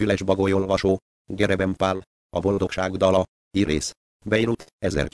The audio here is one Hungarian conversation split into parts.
Füles Bagolyolvasó, Gereben Pál, A boldogság dala, Irész. Beirut,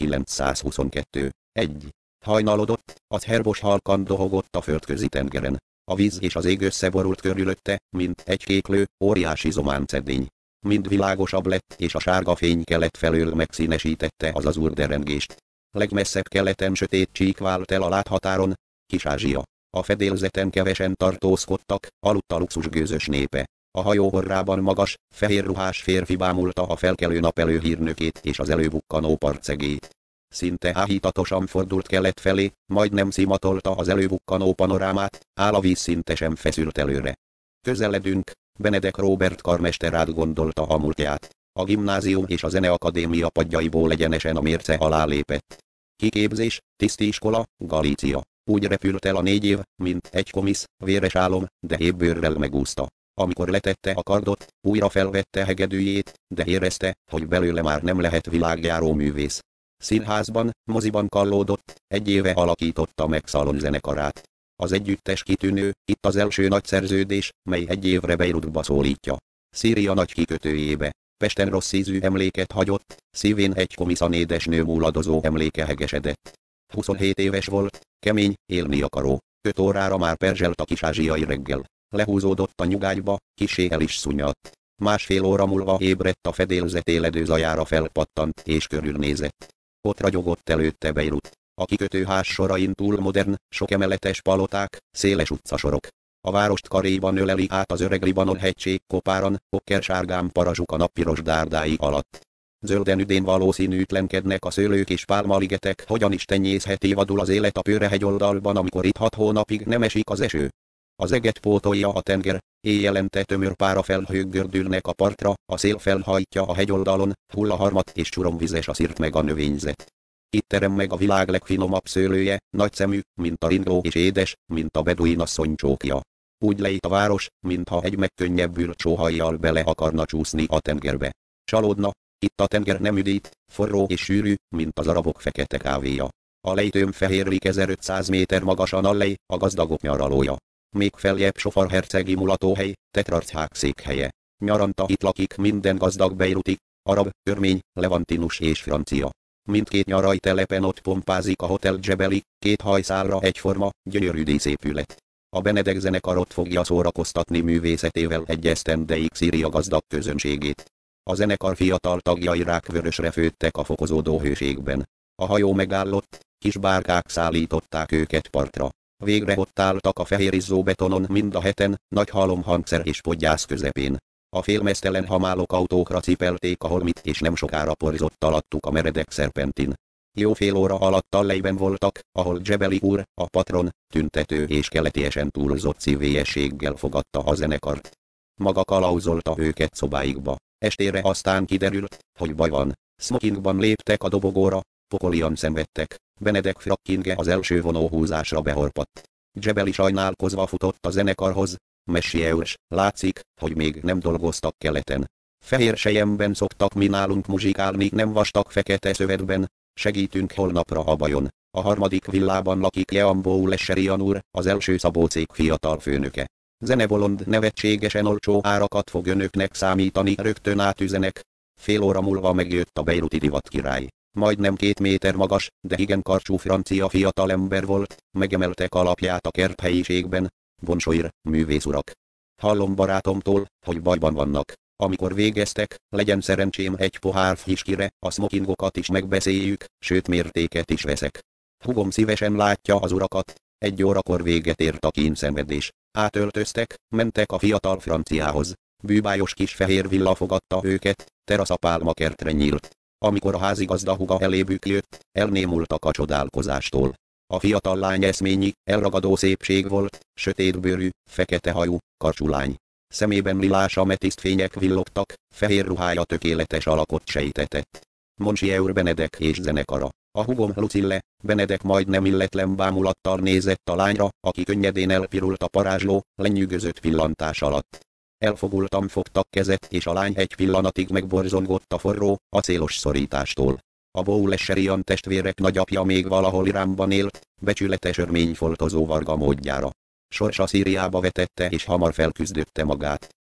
1922. 1. Hajnalodott, az herbos halkan dohogott a földközi tengeren. A víz és az ég összeborult körülötte, mint egy kéklő, óriási zománcedény. Mind világosabb lett, és a sárga fény kelet felől megszínesítette az azur derengést. Legmesszebb keleten sötét csík vált el a láthatáron, Kis-Ázsia. A fedélzeten kevesen tartózkodtak, aludt a luxusgőzös népe. A hajó orrában magas, fehér ruhás férfi bámulta a felkelő napelő hírnökét és az előbukkanó partszegét. Szinte áhítatosan fordult kelet felé, majdnem szimatolta az előbukkanó panorámát, áll a víz szinte sem feszült előre. Közeledünk, Benedek Róbert karmester átgondolta a múltját. A gimnázium és a zeneakadémia padjaiból egyenesen a mérce alá lépett. Kiképzés, tisztiskola, Galícia. Úgy repült el a 4 év, mint egy komisz, véres álom, de hébbőrrel megúszta. Amikor letette a kardot, újra felvette hegedűjét, de érezte, hogy belőle már nem lehet világjáró művész. Színházban, moziban kallódott, 1 éve alakította meg szalonzenekarát. Az együttes kitűnő, itt az első nagy szerződés, mely 1 évre Beirutba szólítja. Szíria nagy kikötőjébe. Pesten rossz ízű emléket hagyott, szívén egy komiszan édesnő múladozó emléke hegesedett. 27 éves volt, kemény, élni akaró. 5 órára már perzselt a kis-ázsiai reggel. Lehúzódott a nyugágyba, kissé el is szunyadt. 1,5 óra múlva ébredt a fedélzet éledő zajára, felpattant és körülnézett. Ott ragyogott előtte Beirut. A kikötőház sorain túl modern, sok emeletes paloták, széles utcasorok. A várost karéban öleli át az öreg Libanon hegység kopáran, okkersárgán parazsuk a nappiros dárdái alatt. Zölden üdén valószínűtlenkednek a szőlők és pálmaligetek, hogyan is tenyészheti vadul az élet a Pőrehegyoldalban, amikor itt 6 hónapig nem esik az eső. Az eget pótolja a tenger, éjjelente tömör párafelhők gördülnek a partra, a szél felhajtja a hegyoldalon, hull a harmat és csuromvizes a szirt meg a növényzet. Itt terem meg a világ legfinomabb szőlője, nagyszemű, mint a ringló, és édes, mint a beduin asszony csókja. Úgy lejt a város, mintha egy megkönnyebbült sóhajjal bele akarna csúszni a tengerbe. Csalódna, itt a tenger nem üdít, forró és sűrű, mint az arabok fekete kávéja. A lejtőm fehérlik 1500 méter magasan a lej, a gazdagok nyaralója. Még feljebb Sofar hercegi mulatóhely, tetrarchák székhelye. Nyaranta itt lakik minden gazdag beiruti, arab, örmény, levantinus és francia. Mindkét nyarai telepen ott pompázik a Hotel Jebeli, 2 hajszálra egyforma, gyönyörű díszépület. A Benedek zenekar ott fogja szórakoztatni művészetével egy esztendeig Szíria gazdag közönségét. A zenekar fiatal tagjai rákvörösre főttek a fokozódó hőségben. A hajó megállott, kis bárkák szállították őket partra. Végre ott álltak a fehérizzó betonon mind a heten, nagy halomhangszer és podgyász közepén. A félmeztelen hamálok autókra cipelték a holmit, és nem sokára porzott alattuk a meredek szerpentin. Jó fél óra alatt a lejben voltak, ahol Jebeli úr, a patron, tüntető és keletiesen túlzott szívélyességgel fogadta a zenekart. Maga kalauzolta őket szobáikba. Estére aztán kiderült, hogy baj van. Smokingban léptek a dobogóra, pokolian szenvedtek. Benedek frakkinge az első vonóhúzásra behorpadt. Jebeli sajnálkozva futott a zenekarhoz. Messieurs, látszik, hogy még nem dolgoztak keleten. Fehér selyemben szoktak mi nálunk muzsikálni, nem vastag fekete szövetben. Segítünk holnapra a bajon. A 3. villában lakik Jeambó Lesserian úr, az első szabócég fiatal főnöke. Zenebolond nevetségesen olcsó árakat fog önöknek számítani, rögtön átüzenek. Fél óra múlva megjött a beiruti divatkirály. Majdnem 2 méter magas, de igen karcsú francia fiatalember volt, megemelte kalapját a kerthelyiségben. Bonjour, művész urak. Hallom barátomtól, hogy bajban vannak. Amikor végeztek, legyen szerencsém egy pohár fiskire, a smokingokat is megbeszéljük, sőt mértéket is veszek. Hugom szívesen látja az urakat. 1 órakor véget ért a kínszenvedés. Átöltöztek, mentek a fiatal franciához. Bűbájos kis fehér villa fogadta őket, terasz a pálmakertre nyílt. Amikor a házigazda húga elébük jött, elnémultak a csodálkozástól. A fiatal lány eszményi, elragadó szépség volt, sötétbőrű, fekete hajú, karcsú lány. Szemében lilás ametisztfények villogtak, fehér ruhája tökéletes alakot sejtetett. Monsieur Benedek és zenekara. A húgom Lucille, Benedek majdnem illetlen bámulattal nézett a lányra, aki könnyedén elpirult a parázsló, lenyűgözött pillantás alatt. Elfogultan fogtak kezet, és a lány egy pillanatig megborzongott a forró, acélos szorítástól. A Bó Lesserian testvérek nagyapja még valahol Iránban élt, becsületes örmény foltozó varga módjára. Sorsa Szíriába vetette és hamar felküzdötte magát.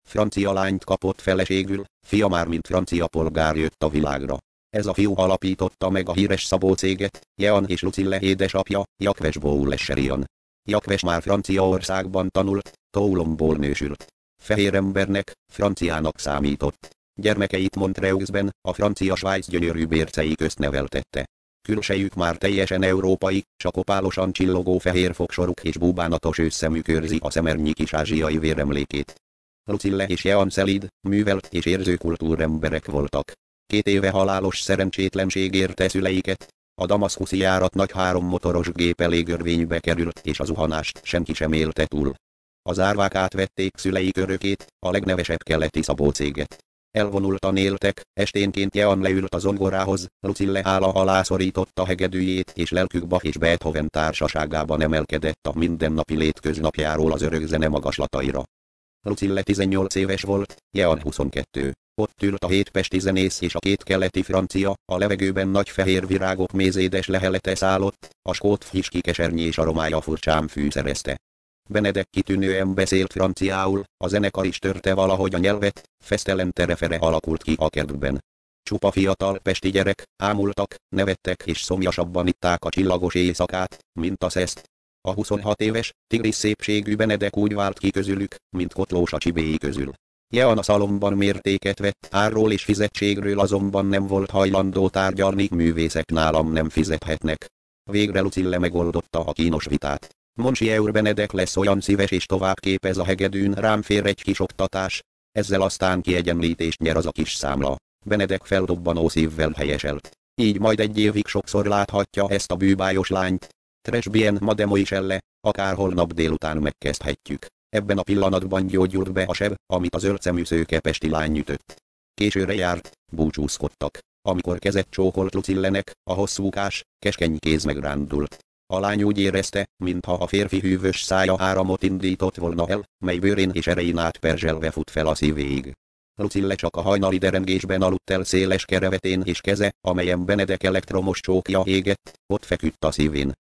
francia lányt kapott feleségül, fia már mint francia polgár jött a világra. Ez a fiú alapította meg a híres Szabó céget, Jean és Lucille édesapja, Jacques Boulez-Cherion. Jacques már Franciaországban tanult, Toulonból nősült. Fehér embernek, franciának számított. Gyermekeit Montreusben, a francia-Svájc gyönyörű bércei közt neveltette. Külsejük már teljesen európai, sakopálosan csillogó fehér fogsoruk és búbánatos ősszemük őrzi a szemernyi kis ázsiai véremlékét. Lucille és Jean szelíd, művelt és érző kultúremberek voltak. 2 éve halálos szerencsétlenség érte szüleiket. A damaszkuszi járat nagy 3 motoros gép elé görvénybe került, és a zuhanást senki sem élte túl. Az árvák átvették szüleik örökét, a legnevesebb keleti Szabó céget. Elvonultan éltek, esténként Jean leült a zongorához, Lucille hála alá szorította hegedűjét, és lelkük Bach és Beethoven társaságában emelkedett a mindennapi létköznapjáról az örökzene magaslataira. Lucille 18 éves volt, Jean 22. Ott ült a 7 pesti zenész és a 2 keleti francia, a levegőben nagy fehér virágok mézédes lehelete szállott, a skót fiski kesernyés aromája furcsán fűszerezte. Benedek kitűnően beszélt franciául, a zenekar is törte valahogy a nyelvet, fesztelen terefere alakult ki a kertben. Csupa fiatal pesti gyerek, ámultak, nevettek és szomjasabban itták a csillagos éjszakát, mint a szeszt. A 26 éves, tigris szépségű Benedek úgy vált ki közülük, mint kotlós a csibéi közül. Jean a szalomban mértéket vett, árról és fizetségről azonban nem volt hajlandó tárgyalni, művészek nálam nem fizethetnek. Végre Lucille megoldotta a kínos vitát. Monsieur Benedek lesz olyan szíves és tovább képez a hegedűn, rám fér egy kis oktatás. Ezzel aztán kiegyenlítést nyer az a kis számla. Benedek feldobbanó szívvel helyeselt. Így majd 1 évig sokszor láthatja ezt a bűbájos lányt. Très bien, mademoiselle, akár holnap délután megkezdhetjük. Ebben a pillanatban gyógyult be a seb, amit a zöldszemű szőke pesti lány ütött. Későre járt, búcsúzkodtak. Amikor kezet csókolt Lucillenek, a hosszúkás, keskeny kéz megrándult. A lány úgy érezte, mintha a férfi hűvös szája áramot indított volna el, mely bőrén és erején át perzselve fut fel a szívéig. Lucille csak a hajnali derengésben aludt el széles kerevetén, és keze, amelyen Benedek elektromos csókja égett, ott feküdt a szívén.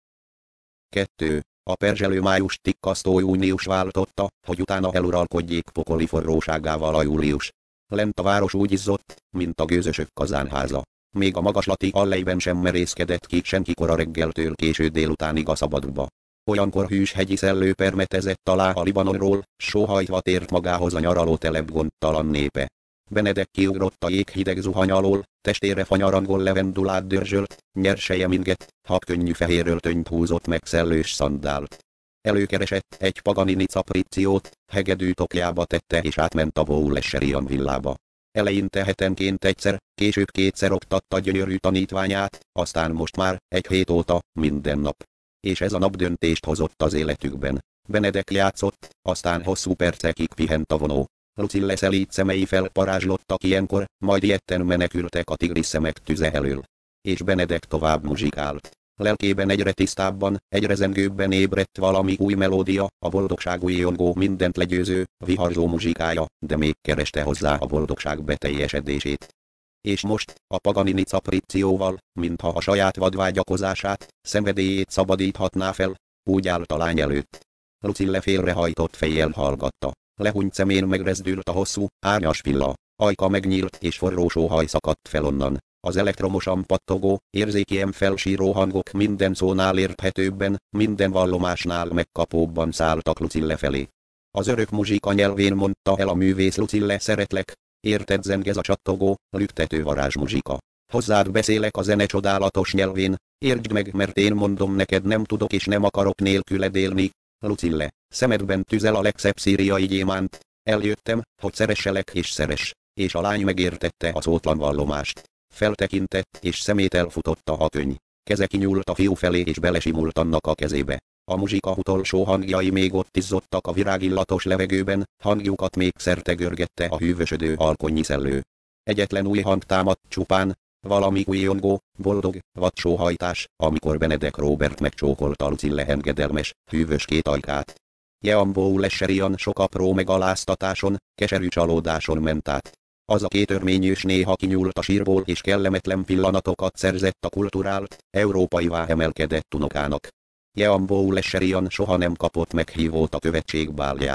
2. A perzselő május tikkasztó június váltotta, hogy utána eluralkodjék pokoli forróságával a július. Lent a város úgy izzott, mint a gőzösök kazánháza. Még a magaslati allejben sem merészkedett ki senki kora reggeltől késő délutánig a szabadba. Olyankor hűs hegyi szellő permetezett alá a Libanonról, sóhajtva tért magához a nyaraló telep gondtalan népe. Benedek kiugrott a jéghideg zuhany alól, testére fanyarangol levendulát dörzsölt, nyerseje minget, habkönnyű fehér öltönyt húzott meg szellős szandált. Előkeresett egy Paganini capricciót, hegedű tokjába tette és átment a Boulez-Cherion villába. Eleinte hetenként egyszer, később 2-szer oktatta gyönyörű tanítványát, aztán most már, 1 hét óta, minden nap. És ez a nap döntést hozott az életükben. Benedek játszott, aztán hosszú percekig pihent a vonó. Lucille szelíd szemei felparázslottak ilyenkor, majd ilyetten menekültek a tigris szemek tüze elől. És Benedek tovább muzsikált. Lelkében egyre tisztábban, egyre zengőbben ébredt valami új melódia, a boldogság újjongó mindent legyőző, viharzó muzsikája, de még kereste hozzá a boldogság beteljesedését. És most, a Paganini capriccióval, mintha a saját vadvágyakozását, szenvedélyét szabadíthatná fel, úgy állt a lány előtt. Lucille félrehajtott fejjel hallgatta. Lehúnyt szemén megrezdült a hosszú, árnyas villa. Ajka megnyílt és forró sóhaj szakadt fel onnan. Az elektromosan pattogó, érzékien felsíró hangok minden szónál érthetőbben, minden vallomásnál megkapóbban szálltak Lucille felé. Az örök muzsika nyelvén mondta el a művész: Lucille, szeretlek, érted, zengez a csattogó, lüktető varázsmuzsika. Hozzád beszélek a zene csodálatos nyelvén, értsd meg, mert én mondom neked, nem tudok és nem akarok nélküled élni. Lucille, szemedben tüzel a legszebb szíriai gyémánt. Eljöttem, hogy szeresselek és szeress. És a lány megértette a szótlan vallomást. Feltekintett, és szemét elfutotta a könny. Keze kinyúlt a fiú felé és belesimult annak a kezébe. A muzsika utolsó hangjai még ott izzottak a virágillatos levegőben, hangjukat még szerte görgette a hűvösödő alkonnyi szellő. Egyetlen új hang támadt csupán, valami újjongó, boldog, vad sóhajtás, amikor Benedek Robert megcsókolta Lucille engedelmes, hűvös két ajkát. Jean Boulez-Cherion sok apró megaláztatáson, keserű csalódáson ment át. Az a két örményős néha kinyúlt a sírból és kellemetlen pillanatokat szerzett a kulturált, európaivá emelkedett unokának. Jean Boulez-Cherion soha nem kapott meghívót a követség báljára.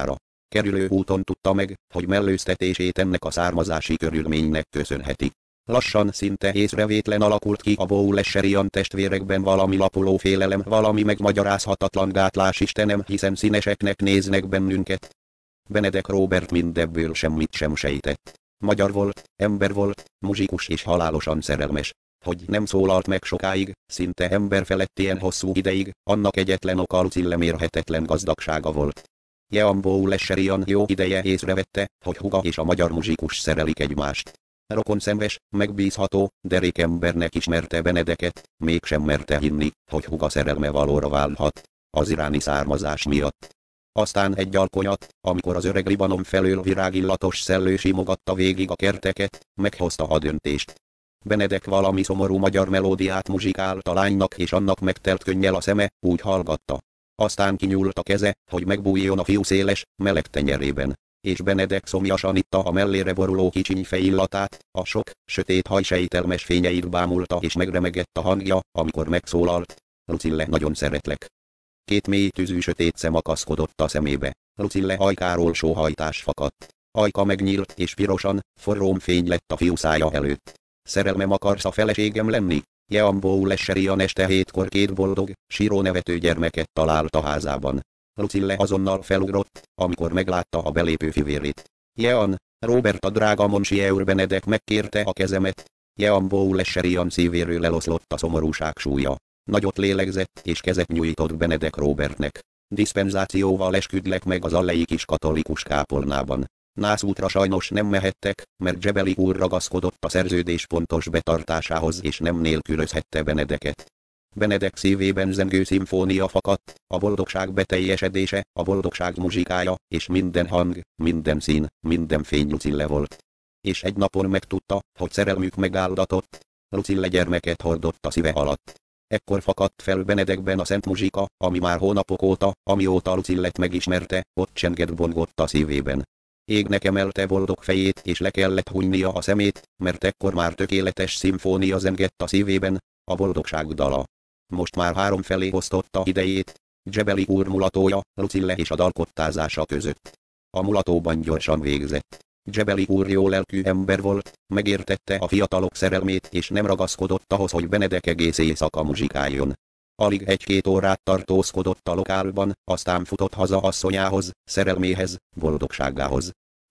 kerülő úton tudta meg, hogy mellőztetését ennek a származási körülménynek köszönheti. Lassan szinte észrevétlen alakult ki a Boulesserian testvérekben valami lapuló félelem, valami megmagyarázhatatlan gátlás. Istenem, hiszen színeseknek néznek bennünket. Benedek Róbert mindebből semmit sem sejtett. Magyar volt, ember volt, muzsikus és halálosan szerelmes. Hogy nem szólalt meg sokáig, szinte emberfelettien hosszú ideig, annak egyetlen oka Lucille mérhetetlen gazdagsága volt. Jean Boulesserian jó ideje észrevette, hogy húga és a magyar muzsikus szerelik egymást. Rokonszenves, megbízható, derék embernek ismerte Benedeket, mégsem merte hinni, hogy húga szerelme valóra válhat, az iráni származás miatt. Aztán egy alkonyat, amikor az öreg Libanon felől virágillatos szellő simogatta végig a kerteket, meghozta a döntést. Benedek valami szomorú magyar melódiát muzsikált a lánynak, és annak megtelt könnyel a szeme, úgy hallgatta. Aztán kinyúlt a keze, hogy megbújjon a fiú széles, meleg tenyerében. És Benedek szomjasan itta a mellére boruló kicsiny fejillatát, a sok, sötét haj sejtelmes fényeit bámulta, és megremegett a hangja, amikor megszólalt. Lucille, nagyon szeretlek. Két mély tűzű sötét szem akaszkodott a szemébe. Lucille ajkáról sóhajtás fakadt. Ajka megnyílt, és pirosan, forróm fény lett a fiú szája előtt. Szerelmem akarsz a feleségem lenni? Jean Boulesserian este 7-kor két boldog, síró nevető gyermeket talált a házában. Lucille azonnal felugrott, amikor meglátta a belépő fivérét. Jean, Robert a drága Monsieur Benedek megkérte a kezemet. Jean Boulesserian szívéről eloszlott a szomorúság súlya. Nagyot lélegzett, és kezet nyújtott Benedek Robertnek. Diszpenzációval esküdlek meg az allei kis katolikus kápolnában. Nászútra sajnos nem mehettek, mert Gebeli úr ragaszkodott a szerződés pontos betartásához, és nem nélkülözhette Benedeket. Benedek szívében zengő szimfónia fakadt, a boldogság beteljesedése, a boldogság muzsikája, és minden hang, minden szín, minden fény Lucille volt. És egy napon megtudta, hogy szerelmük megáldatott. Lucille gyermeket hordott a szíve alatt. Ekkor fakadt fel Benedekben a szent muzsika, ami már hónapok óta, amióta Lucillet megismerte, ott csengett bongott a szívében. Égnek emelte boldog fejét, és le kellett hunynia a szemét, mert ekkor már tökéletes szimfónia zengett a szívében, a boldogság dala. Most már háromfelé osztotta idejét, Gebeli úr mulatója, Lucille és a dalkottázása között. A mulatóban gyorsan végzett. Gebeli úr jó lelkű ember volt, megértette a fiatalok szerelmét, és nem ragaszkodott ahhoz, hogy Benedek egész éjszaka muzsikáljon. Alig egy-két órát tartózkodott a lokálban, aztán futott haza asszonyához, szerelméhez, boldogságához.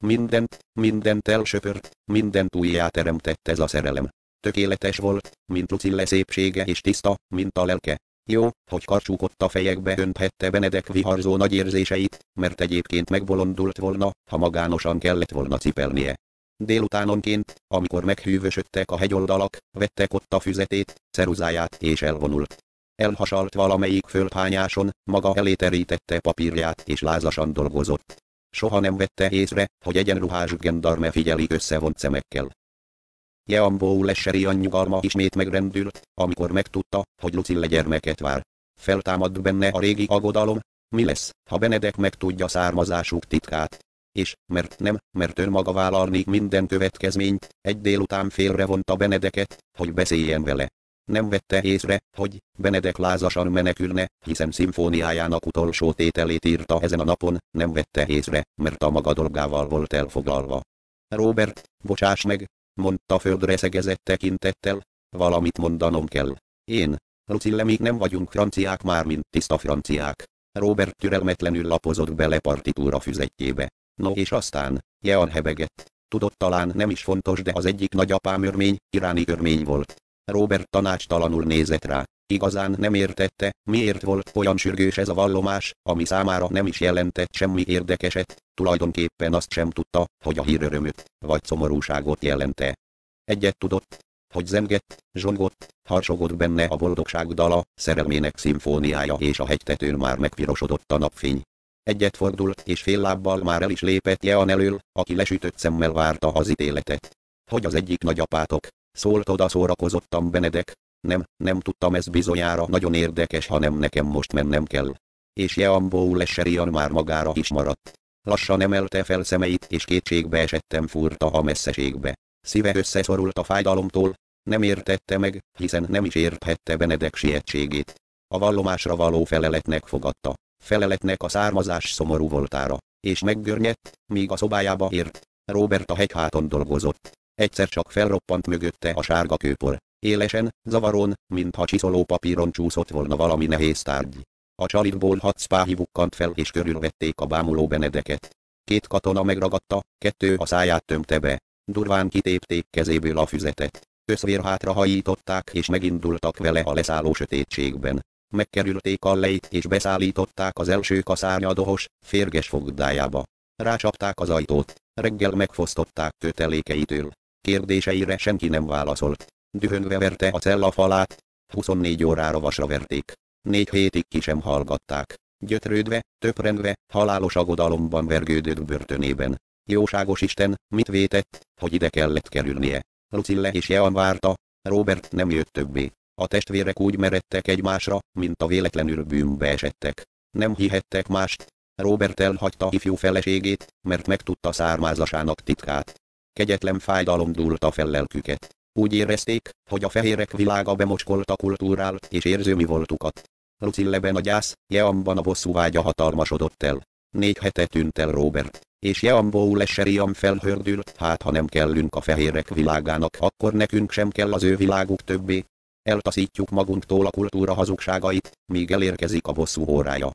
Mindent elsöpört, mindent újjáteremtett ez a szerelem. Tökéletes volt, mint Lucille szépsége, és tiszta, mint a lelke. Jó, hogy karcsúkott a fejekbe önthette Benedek viharzó nagy érzéseit, mert egyébként megbolondult volna, ha magánosan kellett volna cipelnie. Délutánonként, amikor meghűvösödtek a hegyoldalak, vettek ott a füzetét, ceruzáját és elvonult. Elhasalt valamelyik földhányáson, maga elé terítette papírját és lázasan dolgozott. Soha nem vette észre, hogy egyenruhás gendarme figyeli összevont szemekkel. Jean Boulesserian nyugalma ismét megrendült, amikor megtudta, hogy Lucille gyermeket vár. Feltámadt benne a régi aggodalom, mi lesz, ha Benedek megtudja származásuk titkát. És, mert önmaga vállalni minden következményt, egy délután félrevonta Benedeket, hogy beszéljen vele. Nem vette észre, hogy Benedek lázasan menekülne, hiszen szimfóniájának utolsó tételét írta ezen a napon, nem vette észre, mert a maga dolgával volt elfoglalva. Robert, bocsáss meg, mondta földre szegezett tekintettel, valamit mondanom kell. Én, Lucille, még nem vagyunk franciák, már mint tiszta franciák. Robert türelmetlenül lapozott bele partitúra füzetjébe. No és aztán, Jean hebegett. Tudott, talán nem is fontos, de az egyik nagyapám örmény, iráni örmény volt. Robert tanácstalanul nézett rá. Igazán nem értette, miért volt olyan sürgős ez a vallomás, ami számára nem is jelentett semmi érdekeset, tulajdonképpen azt sem tudta, hogy a hír örömöt, vagy szomorúságot jelente. Egyet tudott, hogy zengett, zsongott, harsogott benne a boldogság dala, szerelmének szimfóniája, és a hegytetőn már megpirosodott a napfény. Egyet fordult, és fél lábbal már el is lépett Jean elől, aki lesütött szemmel várta az ítéletet. Hogy az egyik nagyapátok, szólt oda szórakozottan Benedek. Nem tudtam, ez bizonyára nagyon érdekes, hanem nekem most mennem kell. És Jean Boulesserian már magára is maradt. Lassan emelte fel szemeit, és kétségbe esettem furta a messzeségbe. Szíve összeszorult a fájdalomtól, nem értette meg, hiszen nem is érthette Benedek sietségét. A vallomásra való feleletnek fogadta. Feleletnek a származás szomorú voltára. és meggörnyedt, míg a szobájába ért. Robert a hegyháton dolgozott. Egyszer csak felroppant mögötte a sárga kőpor. Élesen, zavaron, mintha csiszoló papíron csúszott volna valami nehéz tárgy. A csalitból 6 spáhi bukkant fel és körülvették a bámuló Benedeket. 2 katona megragadta, 2 a száját tömte be. Durván kitépték kezéből a füzetet. Összvérhátra hajították és megindultak vele a leszálló sötétségben. Megkerülték Alleit és beszállították az első kaszárnyadohos, férges fogdájába. Rácsapták az ajtót, reggel megfosztották kötelékeitől. Kérdéseire senki nem válaszolt. Dühöngve verte a cella falát, 24 órára vasra verték. 4 hétig ki sem hallgatták. Gyötrődve, töprengve, halálos aggodalomban vergődött börtönében. Jóságos Isten, mit vétett, hogy ide kellett kerülnie? Lucille és Jean várta, Robert nem jött többé. A testvérek úgy meredtek egymásra, mint a véletlenül bűnbe esettek. Nem hihettek mást. Robert elhagyta ifjú feleségét, mert megtudta származásának titkát. Kegyetlen fájdalom dúlta fel lelküket. Úgy érezték, hogy a fehérek világa bemocskolta kultúrál és érzőmi voltukat. Lucilleben a gyász, Jeanban a bosszúvágya hatalmasodott el. 4 hete tűnt el Robert, és Jeanból Lesserian felhördült, hát ha nem kellünk a fehérek világának, akkor nekünk sem kell az ő világuk többé. Eltaszítjuk magunktól a kultúra hazugságait, míg elérkezik a bosszú órája.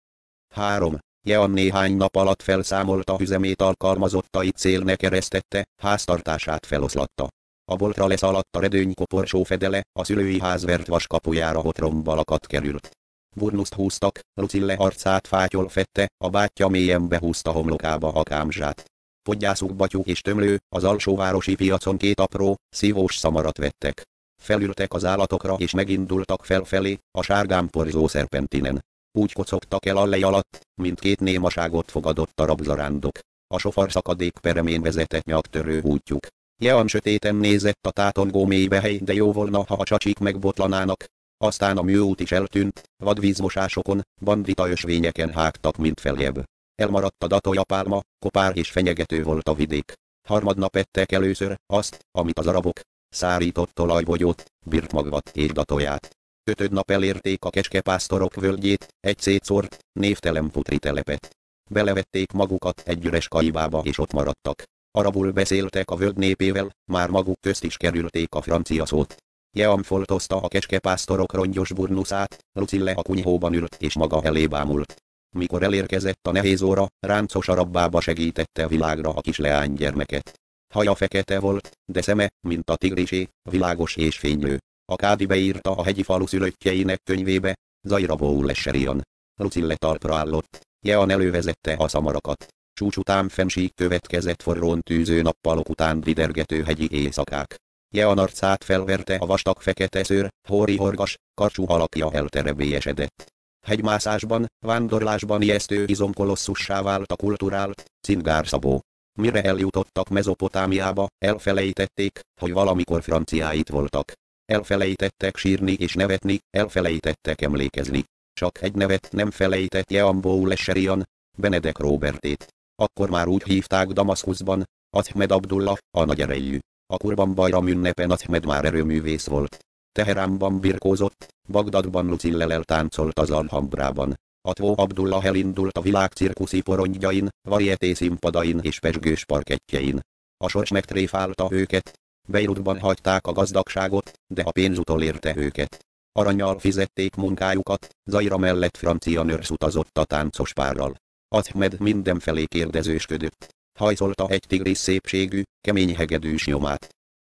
3. Jean néhány nap alatt felszámolta üzemét, alkalmazottait célnek eresztette, háztartását feloszlatta. A boltra leszaladt a redőny koporsó fedele, a szülői ház vert vaskapujára otromba lakat került. Burnuszt húztak, Lucille arcát fátyol fette, a bátyja mélyen behúzta homlokába a kámzsát. Podgyászuk batyú és tömlő, az alsóvárosi piacon 2 apró, szívós szamarat vettek. Felültek az állatokra és megindultak felfelé, a sárgán porzó szerpentinen. Úgy kocogtak el Allei alatt, mint 2 némaságot fogadott a rabzarándok. A sofar szakadék peremén vezetett nyaktörő útjuk. Jean sötéten nézett a tátongó mélybe, de jó volna, ha a csacsik megbotlanának. Aztán a műút is eltűnt, vadvízmosásokon, bandita ösvényeken hágtak mint feljebb. Elmaradt a datolyapálma, kopár és fenyegető volt a vidék. Harmadnap ettek először azt, amit az arabok, szárított olajbogyót, birtmagvat és datóját. 5. nap elérték a kecskepásztorok völgyét, egy szétszórt, névtelen putri telepet. Belevették magukat egy üres kaibába és ott maradtak. Arabul beszéltek a völgy népével, már maguk közt is kerülték a francia szót. Jean foltozta a kecskepásztorok rongyos burnuszát, Lucille a kunyhóban ült és maga elé bámult. Mikor elérkezett a nehéz óra, ráncos arabbába segítette világra a kis leánygyermeket. Haja fekete volt, de szeme, mint a tigrisé, világos és fénylő. A kádi beírta a hegyi falu szülöttjeinek könyvébe, Zairabó Lesserian. Lucille talpra állott, Jean elővezette a szamarakat. Csúcs után fensík következett forrón tűző nappalok után didergető hegyi éjszakák. Jean arcát felverte a vastag fekete szőr, hóri horgas, karcsú alakja elterebélyesedett. Hegymászásban, vándorlásban ijesztő izomkolosszussá vált a kulturált, cingárszabó. Mire eljutottak Mezopotámiába, elfelejtették, hogy valamikor franciáit voltak. Elfelejtettek sírni és nevetni, elfelejtettek emlékezni. Csak egy nevet nem felejtett Jeanból Lesserian, Benedek Robertét. Akkor már úgy hívták Damaszkuszban, Ahmed Abdullah, a nagy erejű. A Kurban Bajram ünnepen Ahmed már erőművész volt. Teheránban birkózott, Bagdadban Lucillel táncolt az Alhambrában. Atvó Abdullah elindult a világ cirkuszi porondjain, varieté színpadain és pezsgős parkettjein. A sors megtréfálta őket. Beirutban hagyták a gazdagságot, de a pénz utolérte őket. Arannyal fizették munkájukat, Zaira mellett francia nőrsz utazott a táncos párral. Ahmed mindenfelé kérdezősködött. Hajszolta egy tigris szépségű, kemény hegedűs nyomát.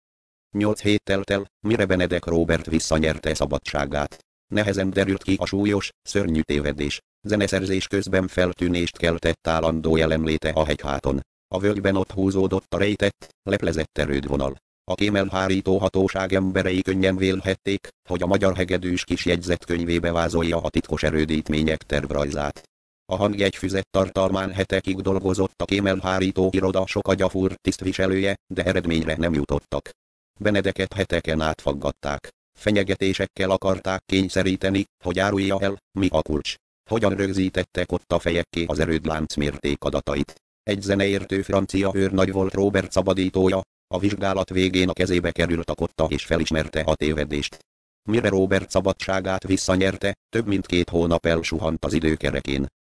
8 hét telt el, mire Benedek Robert visszanyerte szabadságát. Nehezen derült ki a súlyos, szörnyű tévedés. Zeneszerzés közben feltűnést keltett állandó jelenléte a hegyháton. A völgyben ott húzódott a rejtett, leplezett erődvonal. A kémelhárító hatóság emberei könnyen vélhették, hogy a magyar hegedűs kis jegyzetkönyvébe vázolja a titkos erődítmények tervrajzát. A hangjegyfüzet tartalmán hetekig dolgozott a kémelhárító iroda sok agyafúr tisztviselője, de eredményre nem jutottak. Benedeket heteken át faggatták. Fenyegetésekkel akarták kényszeríteni, hogy árulja el, mi a kulcs. Hogyan rögzítettek ott a fejekké az erődlánc mérték adatait. Egy zeneértő francia őrnagy volt Robert szabadítója, a vizsgálat végén a kezébe került a kotta és felismerte a tévedést. Mire Robert szabadságát visszanyerte, több mint 2 hónap elsuhant az időkerekén.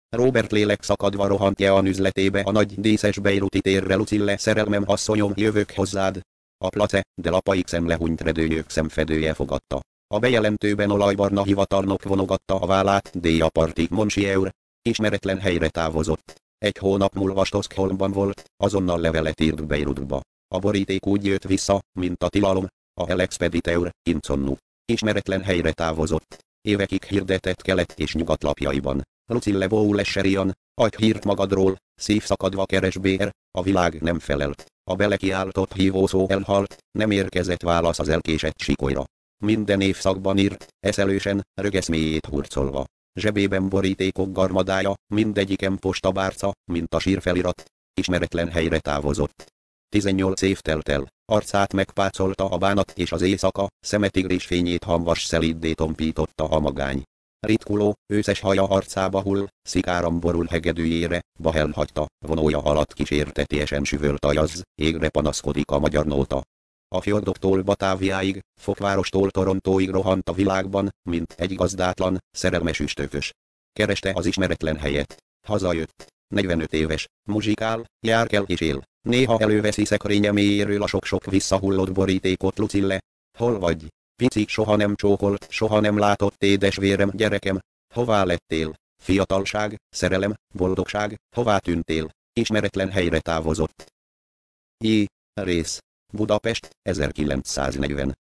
Robert lélek szakadva rohant Jean üzletébe a nagy díszes beiruti térre. Lucille, szerelmem asszonyom, jövök hozzád. A place, de lapaik szemlehunyt redőjök szemfedője fogadta. A bejelentőben olajbarna hivatalnok vonogatta a vállát. Déjaparti Monsieur ismeretlen helyre távozott. Egy hónap múlva Stockholmban volt, azonnal levelet írt Beirutba. A boríték úgy jött vissza, mint a tilalom. A Helexpediteur, Insonnu ismeretlen helyre távozott. Évekig hirdetett kelet és nyugat lapjaiban. Lucille Boulesserian, adj hírt magadról, szívszakadva keres BR, a világ nem felelt. A belekiáltott hívószó elhalt, nem érkezett válasz az elkésett sikolyra. Minden évszakban írt, eszelősen, rögeszméjét hurcolva. Zsebében borítékok garmadája, mindegyiken postabárca, mint a sírfelirat. Ismeretlen helyre távozott. 18 év telt el, arcát megpácolta a bánat és az éjszaka, szeme tigris fényét hamvas szelíddé tompította a magány. Ritkuló, őszes haja arcába hull, szikáram borul hegedűjére, Bahel hagyta, vonója alatt kísértetiesen süvölt a jazz, égre panaszkodik a magyar nóta. A fjordoktól Batáviáig, Fokvárostól Torontóig rohant a világban, mint egy gazdátlan, szerelmes üstökös. Kereste az ismeretlen helyet. Hazajött. 45 éves, muzsikál, jár kell és él. Néha előveszi szekrénye mélyéről a sok-sok visszahullott borítékot. Lucille, hol vagy? Pici, soha nem csókolt, soha nem látott édesvérem, gyerekem. Hová lettél? Fiatalság, szerelem, boldogság, hová tűntél? Ismeretlen helyre távozott. Rész. Budapest, 1941.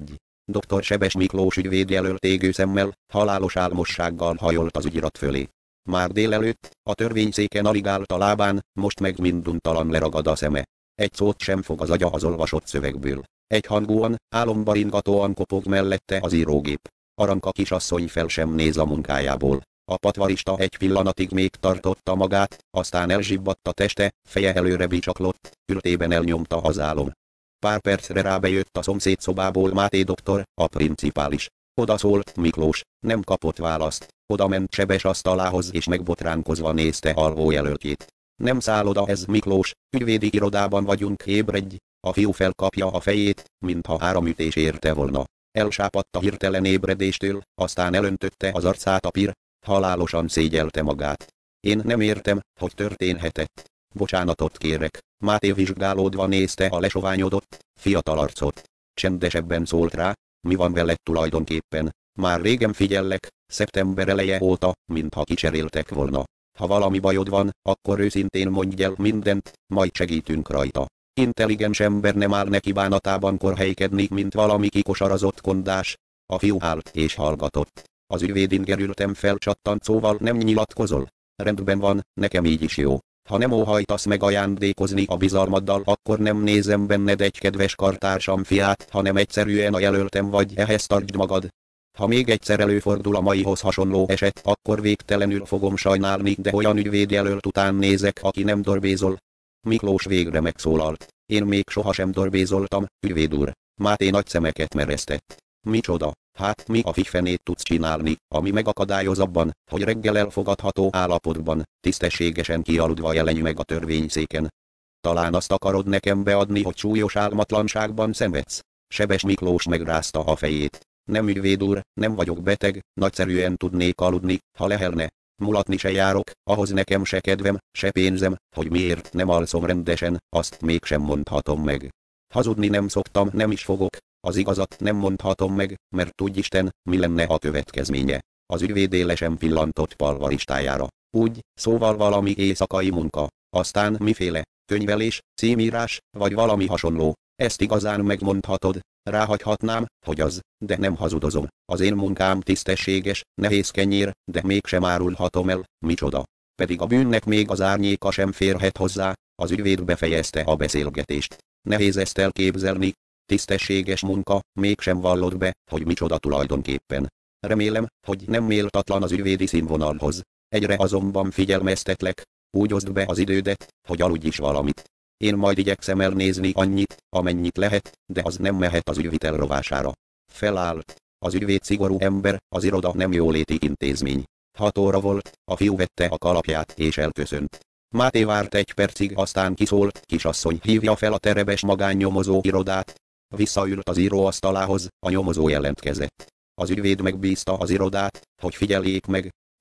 Dr. Sebes Miklós ügyvéd jelölt égő szemmel, halálos álmossággal hajolt az ügyirat fölé. Már délelőtt, a törvényszéken alig állt a lábán, most meg minduntalan leragad a szeme. Egy szót sem fog az agya az olvasott szövegből. Egyhangúan, álomba ringatóan kopog mellette az írógép. Aranka kisasszony fel sem néz a munkájából. A patvarista egy pillanatig még tartotta magát, aztán elzsibbadt a teste, feje előre bicsaklott, ültében elnyomta az álom. Pár percre rábejött a szomszéd szobából Máté doktor, a principális. Oda szólt Miklós, nem kapott választ. Oda ment Sebes asztalához és megbotránkozva nézte alvó jelöltjét. Nem száll oda ez, Miklós, ügyvédi irodában vagyunk, ébredj. A fiú felkapja a fejét, mintha áramütés érte volna. Elsápadt a hirtelen ébredéstől, aztán elöntötte az arcát a pir, halálosan szégyelte magát. Én nem értem, hogy történhetett. Bocsánatot kérek. Máté vizsgálódva nézte a lesoványodott, fiatal arcot. Csendesebben szólt rá, mi van veled tulajdonképpen? Már régen figyellek, szeptember eleje óta, mintha kicseréltek volna. Ha valami bajod van, akkor őszintén mondj el mindent, majd segítünk rajta. Intelligens ember nem áll neki bánatában korhelykedni, mint valami kikosarazott kondás. A fiú állt és hallgatott. Az ügyvédin gerültem felcsattancóval, nem nyilatkozol? Rendben van, nekem így is jó. Ha nem óhajtasz megajándékozni a bizalmaddal, akkor nem nézem benned egy kedves kartársam fiát, hanem egyszerűen a jelöltem vagy, ehhez tartsd magad. Ha még egyszer előfordul a maihoz hasonló eset, akkor végtelenül fogom sajnálni, de olyan ügyvédjelölt után nézek, aki nem dorbézol. Miklós végre megszólalt. Én még sohasem dorbézoltam, ügyvéd úr. Máté nagy szemeket meresztett. Micsoda? Hát mi a fifenét tudsz csinálni, ami megakadályoz abban, hogy reggel elfogadható állapotban, tisztességesen kialudva jelenj meg a törvényszéken. Talán azt akarod nekem beadni, hogy súlyos álmatlanságban szenvedsz? Sebes Miklós megrázta a fejét. Nem ügyvéd úr, nem vagyok beteg, nagyszerűen tudnék aludni, ha lehelne. Mulatni se járok, ahhoz nekem se kedvem, se pénzem, hogy miért nem alszom rendesen, azt mégsem mondhatom meg. Hazudni nem szoktam, nem is fogok. Az igazat nem mondhatom meg, mert tudjisten, mi lenne a következménye. Az ügyvéd élesen pillantott palvaristájára. Úgy, szóval valami éjszakai munka, aztán miféle, könyvelés, címírás, vagy valami hasonló. Ezt igazán megmondhatod, ráhagyhatnám, hogy az, de nem hazudozom. Az én munkám tisztességes, nehéz kenyér, de mégsem árulhatom el, micsoda. Pedig a bűnnek még az árnyéka sem férhet hozzá, az ügyvéd befejezte a beszélgetést. Nehéz ezt elképzelni. Tisztességes munka, mégsem vallod be, hogy micsoda tulajdonképpen. Remélem, hogy nem méltatlan az ügyvédi színvonalhoz. Egyre azonban figyelmeztetlek, úgy oszd be az idődet, hogy aludj is valamit. Én majd igyekszem elnézni annyit, amennyit lehet, de az nem mehet az ügyvitel rovására. Felállt. Az ügyvéd szigorú ember, az iroda nem jóléti intézmény. 6 óra volt, a fiú vette a kalapját és elköszönt. Máté várt egy percig, aztán kiszólt, kisasszony, hívja fel a terebes magánnyomozó irodát. Visszaült az íróasztalához, a nyomozó jelentkezett. Az ügyvéd megbízta az irodát, hogy figyeljék meg,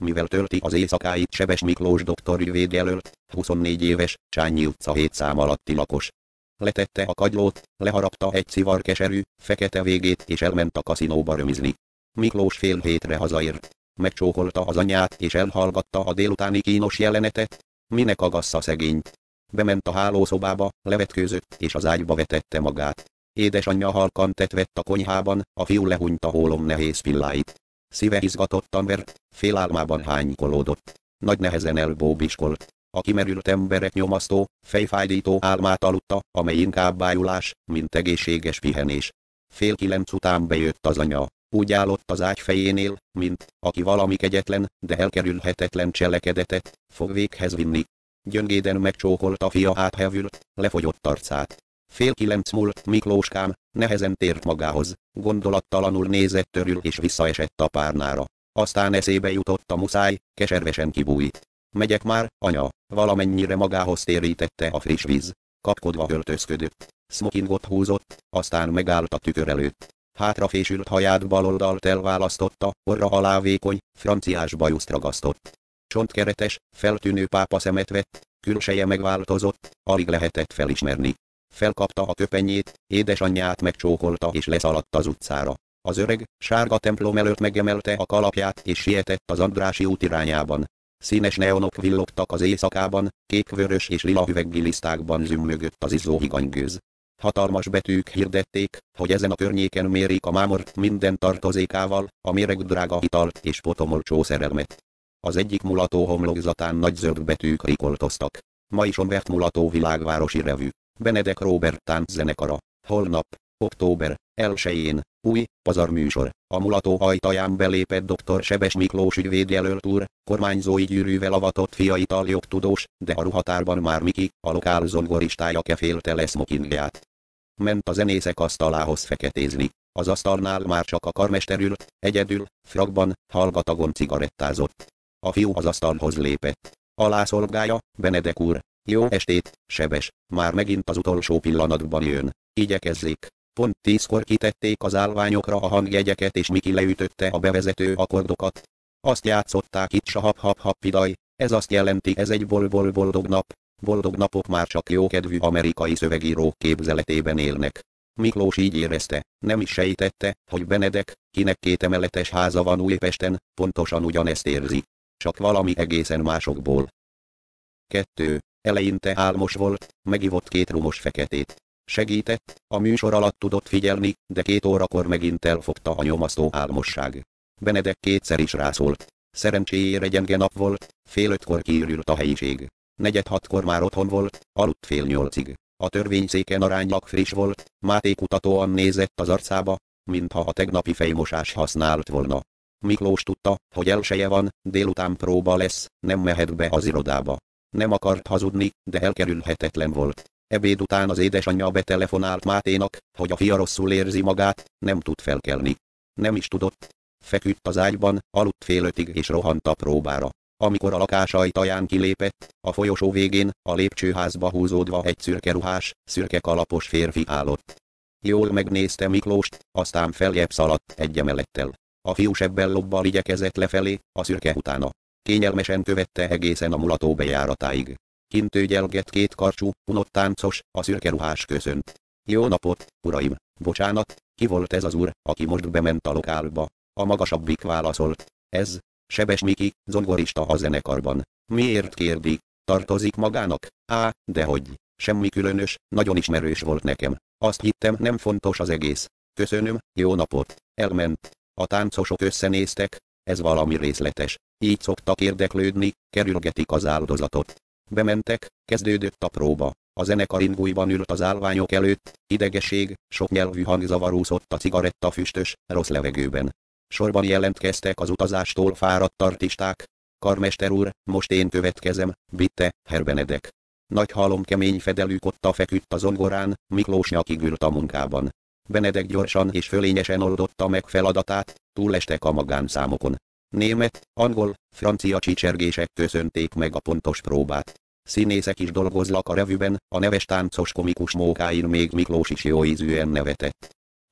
mivel tölti az éjszakáit Sebes Miklós doktorügyvédjelölt, 24 éves, Csányi utca 7 szám alatti lakos. Letette a kagylót, leharapta egy szivar keserű, fekete végét és elment a kaszinóba römizni. Miklós fél hétre hazaért. Megcsókolta az anyját és elhallgatta a délutáni kínos jelenetet. Minek agassza szegényt? Bement a hálószobába, levetkőzött és az ágyba vetette magát. Édesanyja halkan tetvett a konyhában, a fiú lehúnyta hólom nehéz pilláit. Szíve izgatottan vert, félálmában hánykolódott. Nagy nehezen elbóbiskolt. A kimerült emberek nyomasztó, fejfájdító álmát aludta, amely inkább bájulás, mint egészséges pihenés. 8:30 után bejött az anya. Úgy állott az ágy fejénél, mint aki valami kegyetlen, de elkerülhetetlen cselekedetet fog véghez vinni. Gyöngéden megcsókolta fia áthevült, lefogyott arcát. 8:30 múlt Miklóskám, nehezen tért magához, gondolattalanul nézett körül és visszaesett a párnára. Aztán eszébe jutott a muszáj, keservesen kibújt. Megyek már, anya, valamennyire magához térítette a friss víz. Kapkodva öltözködött. Smokingot húzott, aztán megállt a tükör előtt. Hátrafésült haját baloldalt elválasztotta, orra alá vékony, franciás bajuszt ragasztott. Csontkeretes, feltűnő pápa szemet vett, külseje megváltozott, alig lehetett felismerni. Felkapta a köpenyét, édesanyját megcsókolta és leszaladt az utcára. Az öreg, sárga templom előtt megemelte a kalapját és sietett az Andrássy út irányában. Színes neonok villogtak az éjszakában, kék-vörös és lila üveggilisztákban zümmögött az izzó higanygőz. Hatalmas betűk hirdették, hogy ezen a környéken mérik a mámort minden tartozékával, a méregdrága italt és potomolcsó szerelmet. Az egyik mulató homlokzatán nagy zöld betűk rikoltoztak. Ma is vert mulató világvárosi revű. Benedek Róbert tánczenekara. Holnap, október 1-én, új, pazarműsor. A mulató ajtaján belépett dr. Sebes Miklós ügyvédjelölt úr, kormányzói gyűrűvel avatott fia italjogtudós, de a ruhatárban már Miki, a lokál zongoristája kefélte le smokingját. Ment a zenészek asztalához feketézni. Az asztalnál már csak a karmester ült, egyedül, frakban, hallgatagon cigarettázott. A fiú az asztalhoz lépett. Alá szolgálja, Benedek úr. Jó estét, Sebes, már megint az utolsó pillanatban jön. Igyekezzék. Pont 10-kor kitették az állványokra a hangjegyeket és Miki leütötte a bevezető akkordokat. Azt játszották itt sahap-hap-hap-pidaj, ez azt jelenti, ez egy boldog nap. Boldog napok már csak jókedvű amerikai szövegírók képzeletében élnek. Miklós így érezte, nem is sejtette, hogy Benedek, kinek 2 emeletes háza van Újpesten, pontosan ugyanezt érzi. Csak valami egészen másokból. 2. Eleinte álmos volt, megivott 2 rumos feketét. Segített, a műsor alatt tudott figyelni, de 2 órakor megint elfogta a nyomasztó álmosság. Benedek 2-szer is rászólt. Szerencséjére gyenge nap volt, 7:30-kor kiürült a helyiség. 4:45-kor már otthon volt, aludt 7:30-ig. A törvényszéken aránylag friss volt, Máté kutatóan nézett az arcába, mintha a tegnapi fejmosás használt volna. Miklós tudta, hogy elseje van, délután próba lesz, nem mehet be az irodába. Nem akart hazudni, de elkerülhetetlen volt. Ebéd után az édesanyja betelefonált Máténak, hogy a fia rosszul érzi magát, nem tud felkelni. Nem is tudott. Feküdt az ágyban, aludt 4:30-ig és rohant a próbára. Amikor a lakás ajtaján kilépett, a folyosó végén, a lépcsőházba húzódva egy szürke ruhás, szürke kalapos férfi állott. Jól megnézte Miklóst, aztán feljebb szaladt egy emelettel. A fiú sebbel lobbal igyekezett lefelé, a szürke utána. Kényelmesen követte egészen a mulató bejáratáig. Kint tőgyelgett 2 karcsú, unott táncos, a szürke ruhás köszönt. Jó napot, uraim, bocsánat, ki volt ez az úr, aki most bement a lokálba? A magasabbik válaszolt. Ez, Sebes Miki, zongorista a zenekarban. Miért kérdi? Tartozik magának? Á, dehogy. Semmi különös, nagyon ismerős volt nekem. Azt hittem, nem fontos az egész. Köszönöm, jó napot. Elment. A táncosok összenéztek, ez valami részletes. Így szoktak érdeklődni, kerülgetik az áldozatot. Bementek, kezdődött a próba. A zenekar ingújban ült az állványok előtt, idegesség, soknyelvű hangzavar úszott a cigarettafüstös, rossz levegőben. Sorban jelentkeztek az utazástól fáradt artisták. Karmester úr, most én következem, vitte, Herr Benedek. Nagy halom kemény fedelű kotta feküdt a zongorán, Miklós nyakig ült a munkában. Benedek gyorsan és fölényesen oldotta meg feladatát, túlestek a magánszámokon. Német, angol, francia csicsergések köszönték meg a pontos próbát. Színészek is dolgozlak a revűben, a neves táncos komikus mókáin még Miklós is jóízűen nevetett.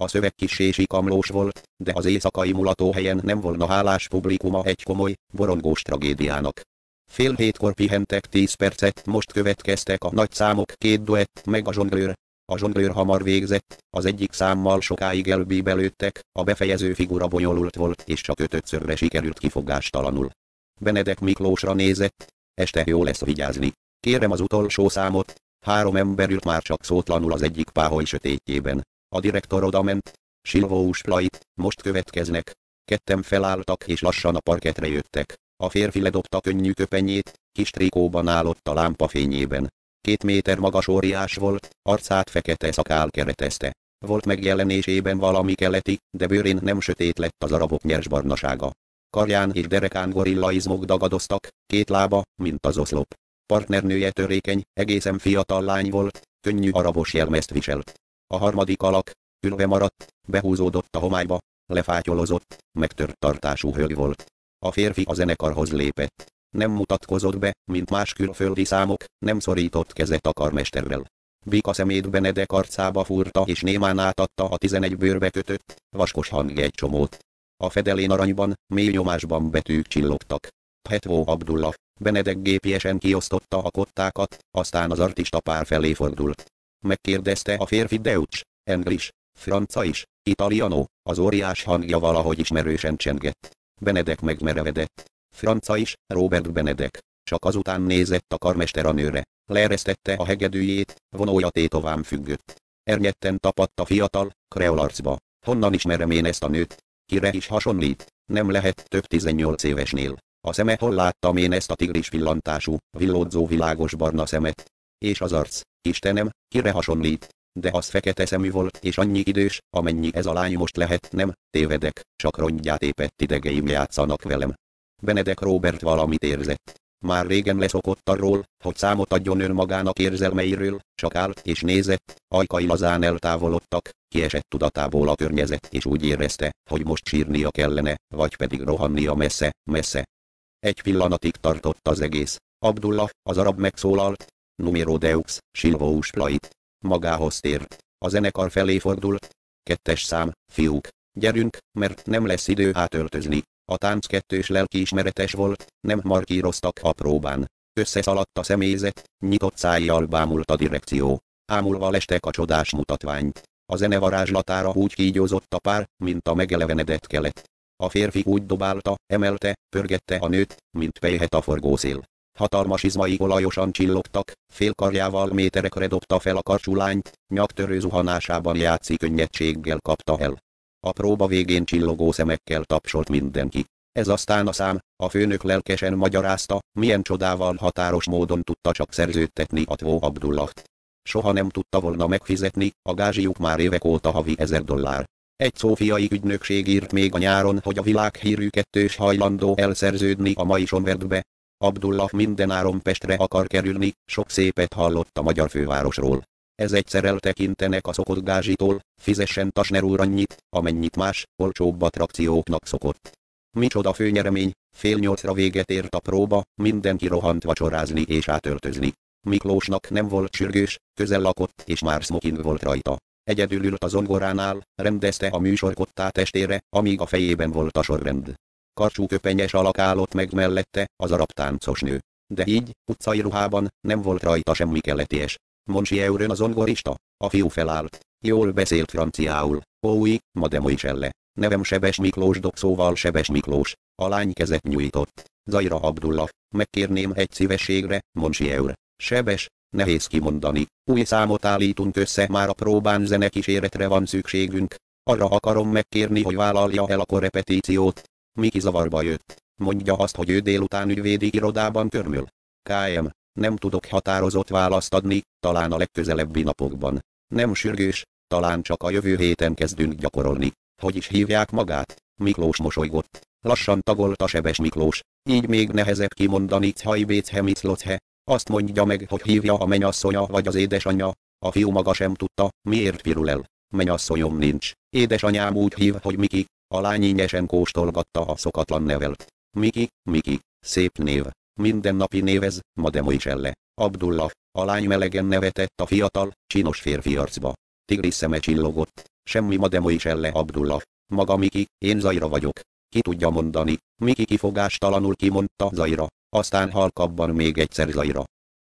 A szöveg kissé sikamlós volt, de az éjszakai mulatóhelyen nem volna hálás publikuma egy komoly, borongós tragédiának. Fél hétkor pihentek 10 percet, most következtek a nagy számok, 2 duett, meg a zsonglőr. A zsonglőr hamar végzett, az egyik számmal sokáig elbíbelődtek, a befejező figura bonyolult volt és csak 5-szörre sikerült kifogástalanul. Benedek Miklósra nézett. Este jó lesz vigyázni. Kérem az utolsó számot. 3 ember ült már csak szótlanul az egyik páholy sötétjében. A direktor odament. Silvós Plait, most következnek. Ketten felálltak és lassan a parketre jöttek. A férfi ledobta könnyű köpenyét, kis trikóban állott a lámpa fényében. 2 méter magas óriás volt, arcát fekete szakál keretezte. Volt megjelenésében valami keleti, de bőrén nem sötét lett az arabok nyersbarnasága. Karján és derekán gorillaizmok dagadoztak, 2 lába, mint az oszlop. Partnernője törékeny, egészen fiatal lány volt, könnyű arabos jelmezt viselt. A harmadik alak, ülve maradt, behúzódott a homályba, lefátyolozott, megtört tartású hölgy volt. A férfi a zenekarhoz lépett. Nem mutatkozott be, mint más külföldi számok, nem szorított kezet a karmesterrel. Bika szemét Benedek arcába fúrta és némán átadta a 11 bőrbe kötött, vaskos hang egy csomót. A fedelén aranyban, mély nyomásban betűk csillogtak. Phetwo Abdullah. Benedek gépiesen kiosztotta a kottákat, aztán az artista pár felé fordult. Megkérdezte a férfi Deutsch, English, franca is, italiano, az óriás hangja valahogy ismerősen csengett. Benedek megmerevedett. Franca is, Robert Benedek. Csak azután nézett a karmester a nőre, leeresztette a hegedűjét, vonója tétován függött. Ernyetten tapadt a fiatal, kreol arcba. Honnan ismerem én ezt a nőt? Kire is hasonlít? Nem lehet több 18 évesnél. A szeme, hol láttam én ezt a tigris pillantású, villódzó világos barna szemet? És az arc, Istenem, kire hasonlít? De az fekete szemű volt és annyi idős, amennyi ez a lány most lehet, nem, tévedek, csak rongyát épett idegeim játszanak velem. Benedek Robert valamit érzett. Már régen leszokott arról, hogy számot adjon önmagának érzelmeiről, csak állt és nézett, ajkai lazán eltávolodtak, kiesett tudatából a környezet és úgy érezte, hogy most sírnia kellene, vagy pedig rohannia messze, messze. Egy pillanatig tartott az egész. Abdullah, az arab megszólalt. Numero deux, Silvós Plait. Magához tért. A zenekar felé fordult. 2. szám, fiúk. Gyerünk, mert nem lesz idő átöltözni. A tánc kettős lelkiismeretes volt, nem markíroztak a próbán. Összeszaladt a személyzet, nyitott szájjal bámult a direkció. Ámulva lestek a csodás mutatványt. A zene varázslatára úgy kígyózott a pár, mint a megelevenedett kelet. A férfi úgy dobálta, emelte, pörgette a nőt, mint pelyhet a forgószél. Hatalmas izmai olajosan csillogtak, félkarjával méterekre dobta fel a karcsú lányt, nyaktörő zuhanásában játszik könnyedséggel kapta el. A próba végén csillogó szemekkel tapsolt mindenki. Ez aztán a szám, a főnök lelkesen magyarázta, milyen csodával határos módon tudta csak szerződtetni a Phetwo Abdullaht. Soha nem tudta volna megfizetni, a gázsijuk már évek óta havi $1000. Egy szófiai ügynökség írt még a nyáron, hogy a világhírű kettős hajlandó elszerződni a mai Sonvertbe. Abdullah mindenáron Pestre akar kerülni, sok szépet hallott a magyar fővárosról. Ez egyszer eltekintenek a szokott gázsitól, fizessen Tasner úr annyit, amennyit más, olcsóbb attrakcióknak szokott. Micsoda főnyeremény, 7:30 véget ért a próba, mindenki rohant vacsorázni és átöltözni. Miklósnak nem volt sürgős, közel lakott és már smoking volt rajta. Egyedül ült a zongoránál, rendezte a műsorkottát estére, amíg a fejében volt a sorrend. Karcsú köpenyes alak állott meg mellette, az arab táncosnő. De így, utcai ruhában, nem volt rajta semmi keleties. Monsieur a zongorista? A fiú felállt. Jól beszélt franciául. Oui, mademoiselle. Nevem Sebes Miklós dokszóval Sebes Miklós. A lány kezet nyújtott. Zaira Abdullah. Megkérném egy szívességre, Monsieur. Sebes, nehéz kimondani. Új számot állítunk össze, már a próbán zenekíséretre van szükségünk. Arra akarom megkérni, hogy vállalja el a korrepetíciót. Miki zavarba jött. Mondja azt, hogy ő délután ügyvédi irodában körmül. Km. Nem tudok határozott választ adni, talán a legközelebbi napokban. Nem sürgős, talán csak a jövő héten kezdünk gyakorolni. Hogy is hívják magát? Miklós mosolygott. Lassan tagolta Sebes Miklós. Így még nehezebb kimondani Chajbéche Micloche. Azt mondja meg, hogy hívja a menyasszonya vagy az édesanyja. A fiú maga sem tudta, miért pirul el. Menyasszonyom nincs. Édesanyám úgy hív, hogy Miki. A lány ínyesen kóstolgatta a szokatlan nevelt. Miki, Miki, szép név. Mindennapi névez, mademoiselle. Abdullah. A lány melegen nevetett a fiatal, csinos férfi arcba. Tigris szeme csillogott. Semmi Mademo is elle Abdullah. Maga Miki, én Zaira vagyok. Ki tudja mondani? Miki kifogástalanul kimondta Zaira. Aztán halkabban még egyszer Zaira.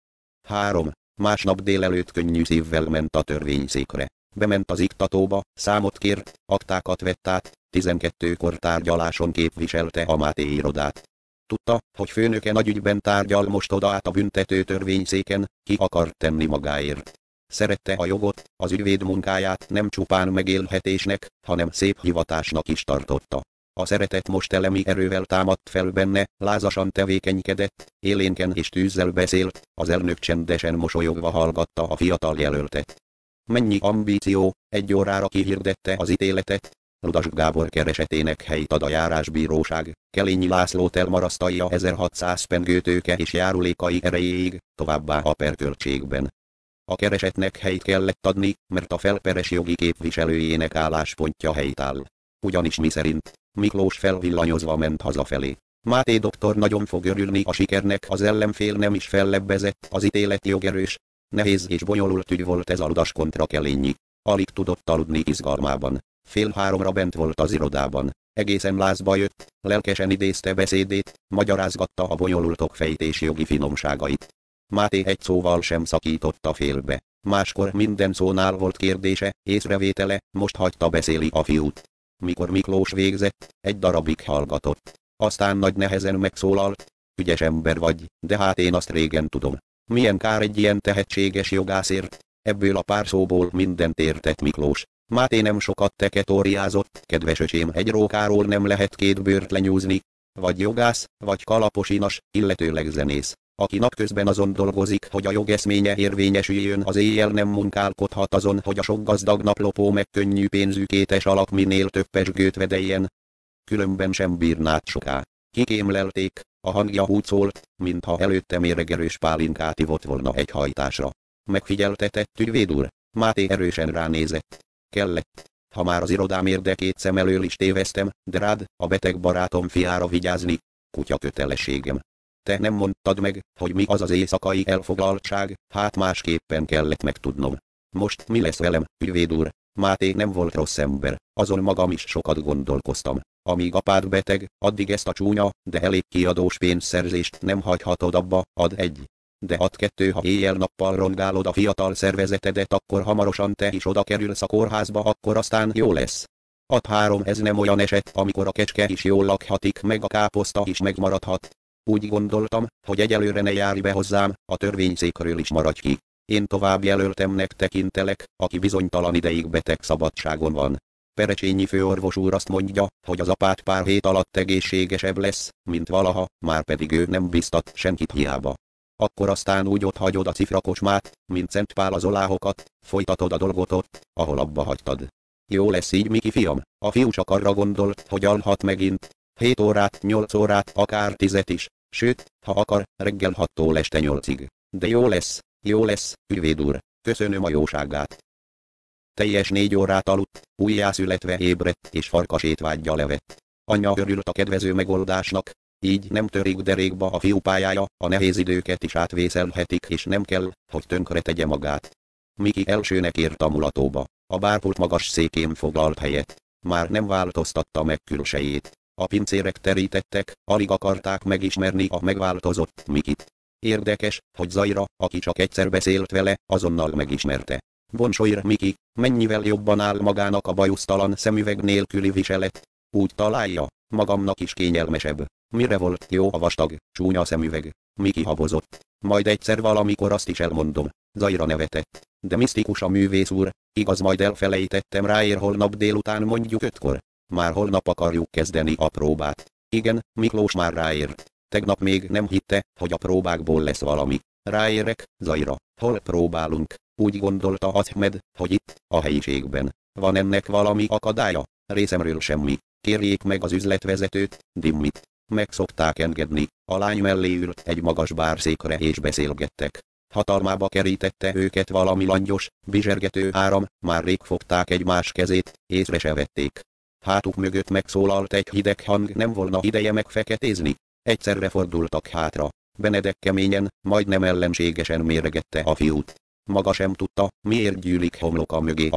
3. Másnap délelőtt könnyű szívvel ment a törvényszékre. Bement az iktatóba, számot kért, aktákat vett át, 12-kor tárgyaláson képviselte a Máté irodát. Tudta, hogy főnöke nagyügyben tárgyal most oda át a büntető törvényszéken, ki akart tenni magáért. Szerette a jogot, az ügyvéd munkáját nem csupán megélhetésnek, hanem szép hivatásnak is tartotta. A szeretet most elemi erővel támadt fel benne, lázasan tevékenykedett, élénken és tűzzel beszélt, az elnök csendesen mosolyogva hallgatta a fiatal jelöltet. Mennyi ambíció, 1 órára kihirdette az ítéletet. Ludas Gábor keresetének helyt ad a járásbíróság, Kelényi Lászlót elmarasztalja 1600 pengőtőke és járulékai erejéig, továbbá a perköltségben. A keresetnek helyt kellett adni, mert a felperes jogi képviselőjének álláspontja helytáll. Ugyanis miszerint Miklós felvillanyozva ment hazafelé. Máté doktor nagyon fog örülni a sikernek, az ellenfél nem is fellebbezett, az ítélet jogerős. Nehéz és bonyolult ügy volt ez a Ludas kontra Kelényi. Alig tudott aludni izgalmában. 2:30 bent volt az irodában. Egészen lázba jött, lelkesen idézte beszédét, magyarázgatta a bonyolultok fejtés jogi finomságait. Máté egy szóval sem szakította félbe. Máskor minden szónál volt kérdése, észrevétele, most hagyta beszéli a fiút. Mikor Miklós végzett, egy darabig hallgatott. Aztán nagy nehezen megszólalt. Ügyes ember vagy, de hát én azt régen tudom. Milyen kár egy ilyen tehetséges jogászért. Ebből a pár szóból mindent értett Miklós. Máté nem sokat teketóriázott, kedves öcsém, egy rókáról nem lehet 2 bőrt lenyúzni. Vagy jogász, vagy kalaposinas, illetőleg zenész. Aki napközben azon dolgozik, hogy a jogeszménye érvényesüljön, az éjjel nem munkálkodhat azon, hogy a sok gazdag naplopó meg könnyű pénzű kétes alak minél több pezsgőt vedeljen. Különben sem bírnád soká. Kikémlelték, a hangja úgy szólt, mintha előtte méregerős pálinkát ivott volna egy hajtásra. Megfigyeltetett ügyvéd úr? Máté erősen ránézett. Kellett. Ha már az irodám érdekét szem elől is téveztem, de rád, a beteg barátom fiára vigyázni, kutya kötelességem. Te nem mondtad meg, hogy mi az az éjszakai elfoglaltság, hát másképpen kellett megtudnom. Most mi lesz velem, ügyvéd úr? Máté nem volt rossz ember, azon magam is sokat gondolkoztam. Amíg apád beteg, addig ezt a csúnya, de elég kiadós pénzszerzést nem hagyhatod abba, ad 1. De ad 2, ha éjjel-nappal rongálod a fiatal szervezetedet, akkor hamarosan te is oda kerülsz a kórházba, akkor aztán jó lesz. Ad 3, ez nem olyan eset, amikor a kecske is jól lakhatik, meg a káposzta is megmaradhat. Úgy gondoltam, hogy egyelőre ne járj be hozzám, a törvényszékről is maradj ki. Én tovább jelöltemnek tekintelek, aki bizonytalan ideig beteg szabadságon van. Perecsényi főorvos úr azt mondja, hogy az apád pár hét alatt egészségesebb lesz, mint valaha, már pedig ő nem biztat senkit hiába. Akkor aztán úgy ott hagyod a cifrakocsmát, mint Szent Pál az oláhokat, folytatod a dolgot ott, ahol abba hagytad. Jó lesz így, Miki fiam, a fiú csak arra gondolt, hogy alhat megint. 7 órát, 8 órát, akár 10 is, sőt, ha akar, reggel 6-tól este 8-ig. De jó lesz, ügyvéd úr, köszönöm a jóságát. Teljes 4 órát aludt, újjászületve ébredt és farkasétvágya levett. Anyja örült a kedvező megoldásnak, így nem törik derékba a fiú pályája, a nehéz időket is átvészelhetik és nem kell, hogy tönkre tegye magát. Miki elsőnek ért a mulatóba, a bárpult magas székén foglalt helyet. Már nem változtatta meg külsejét. A pincérek terítettek, alig akarták megismerni a megváltozott Mikit. Érdekes, hogy Zaira, aki csak egyszer beszélt vele, azonnal megismerte. Bonsoir Miki, mennyivel jobban áll magának a bajusztalan szemüveg nélküli viselet. Úgy találja, magamnak is kényelmesebb. Mire volt jó a vastag, csúnya szemüveg? Miki habozott. Majd egyszer valamikor azt is elmondom. Zaira nevetett. De misztikus a művész úr, igaz, majd elfelejtettem, ráér holnap délután mondjuk 5-kor. Már holnap akarjuk kezdeni a próbát. Igen, Miklós már ráért. Tegnap még nem hitte, hogy a próbákból lesz valami. Ráérek, Zaira, hol próbálunk? Úgy gondolta Ahmed, hogy itt, a helyiségben. Van ennek valami akadálya? Részemről semmi. Kérjék meg az üzletvezetőt, Dimmit. Meg szokták engedni. A lány mellé ült egy magas bárszékre és beszélgettek. Hatalmába kerítette őket valami langyos, bizsergető áram, már rég fogták egymás kezét, észre se vették. Hátuk mögött megszólalt egy hideg hang, nem volna ideje megfeketézni. Egyszerre fordultak hátra. Benedek keményen, majdnem ellenségesen méregette a fiút. Maga sem tudta, miért gyűlik homloka mögé a düh.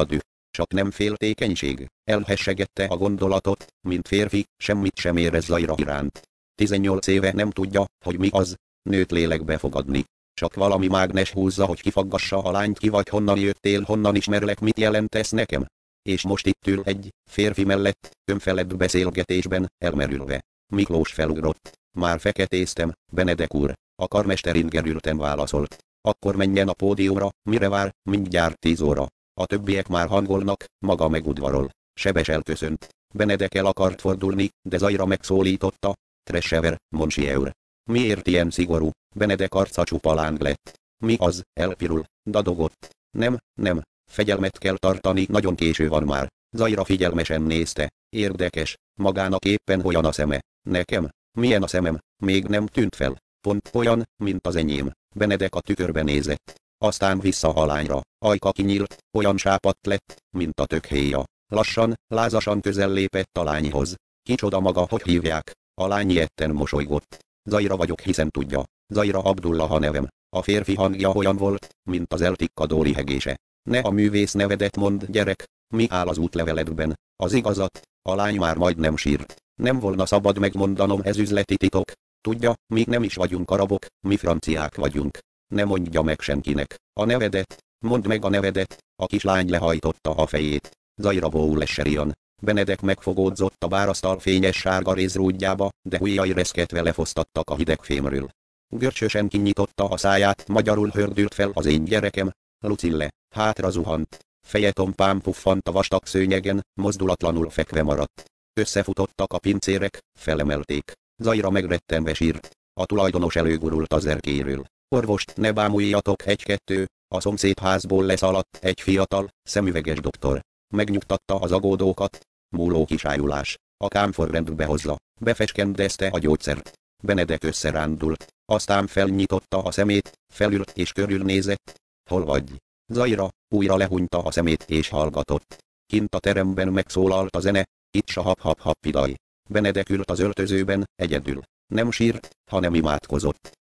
csak nem féltékenység. Elhessegette a gondolatot, mint férfi, semmit sem érez Zaira iránt. 18 éve nem tudja, hogy mi az, nőt lélekbe fogadni. Csak valami mágnes húzza, hogy kifaggassa a lányt. Ki vagy, honnan jöttél, honnan ismerlek, mit jelentesz nekem? És most itt ül egy férfi mellett, önfelett beszélgetésben, elmerülve. Miklós felugrott. Már feketéztem, Benedek úr. A karmester ingerülten válaszolt. Akkor menjen a pódiumra, mire vár, mindjárt 10 óra. A többiek már hangolnak, maga megudvarol. Sebes elköszönt. Benedek el akart fordulni, de Zaira megszólította. Tresever, monsieur. Miért ilyen szigorú? Benedek arca csupa láng lett. Mi az, elpirul, dadogott. Nem, fegyelmet kell tartani, nagyon késő van már. Zaira figyelmesen nézte. Érdekes, magának éppen olyan a szeme. Nekem? Milyen a szemem? Még nem tűnt fel. Pont olyan, mint az enyém. Benedek a tükörbe nézett. Aztán vissza a lányra. Ajka kinyílt, olyan sápadt lett, mint a tökhéja. Lassan, lázasan közel lépett a lányhoz. Kicsoda maga, hogy hívják? A lány ilyetten mosolygott. Zaira vagyok, hiszen tudja. Zaira Abdullah a nevem. A férfi hangja olyan volt, mint az eltikkadó lihegése. Ne a művész nevedet mondd, gyerek. Mi áll az útleveledben? Az igazat? A lány már majdnem sírt. Nem volna szabad megmondanom, ez üzleti titok. Tudja, mi nem is vagyunk arabok, mi franciák vagyunk. Ne mondja meg senkinek. A nevedet? Mondd meg a nevedet. A kislány lehajtotta a fejét. Zaira Boulesserian. Benedek megfogódzott a bárasztal fényes sárga rézrúdjába, de ujjai reszketve lefosztattak a hideg fémről. Görcsösen kinyitotta a száját, magyarul hördült fel az én gyerekem. Lucille, hátra zuhant. Feje tompán puffant a vastag szőnyegen, mozdulatlanul fekve maradt. Összefutottak a pincérek, felemelték. Zaira megrettenve sírt. A tulajdonos előgurult az erkélyről. Orvost, ne bámuljatok, 1-2, a szomszédházból leszaladt egy fiatal, szemüveges doktor. Megnyugtatta az agódókat. Múló kisájulás. A kámfor rendbe hozza. Befecskendezte a gyógyszert. Benedek összerándult. Aztán felnyitotta a szemét, felült és körülnézett. Hol vagy? Zaira újra lehúnyta a szemét és hallgatott. Kint a teremben megszólalt a zene. Itt sahap-hap-hap pidaj. Benedek ült az öltözőben, egyedül. Nem sírt, hanem imádkozott.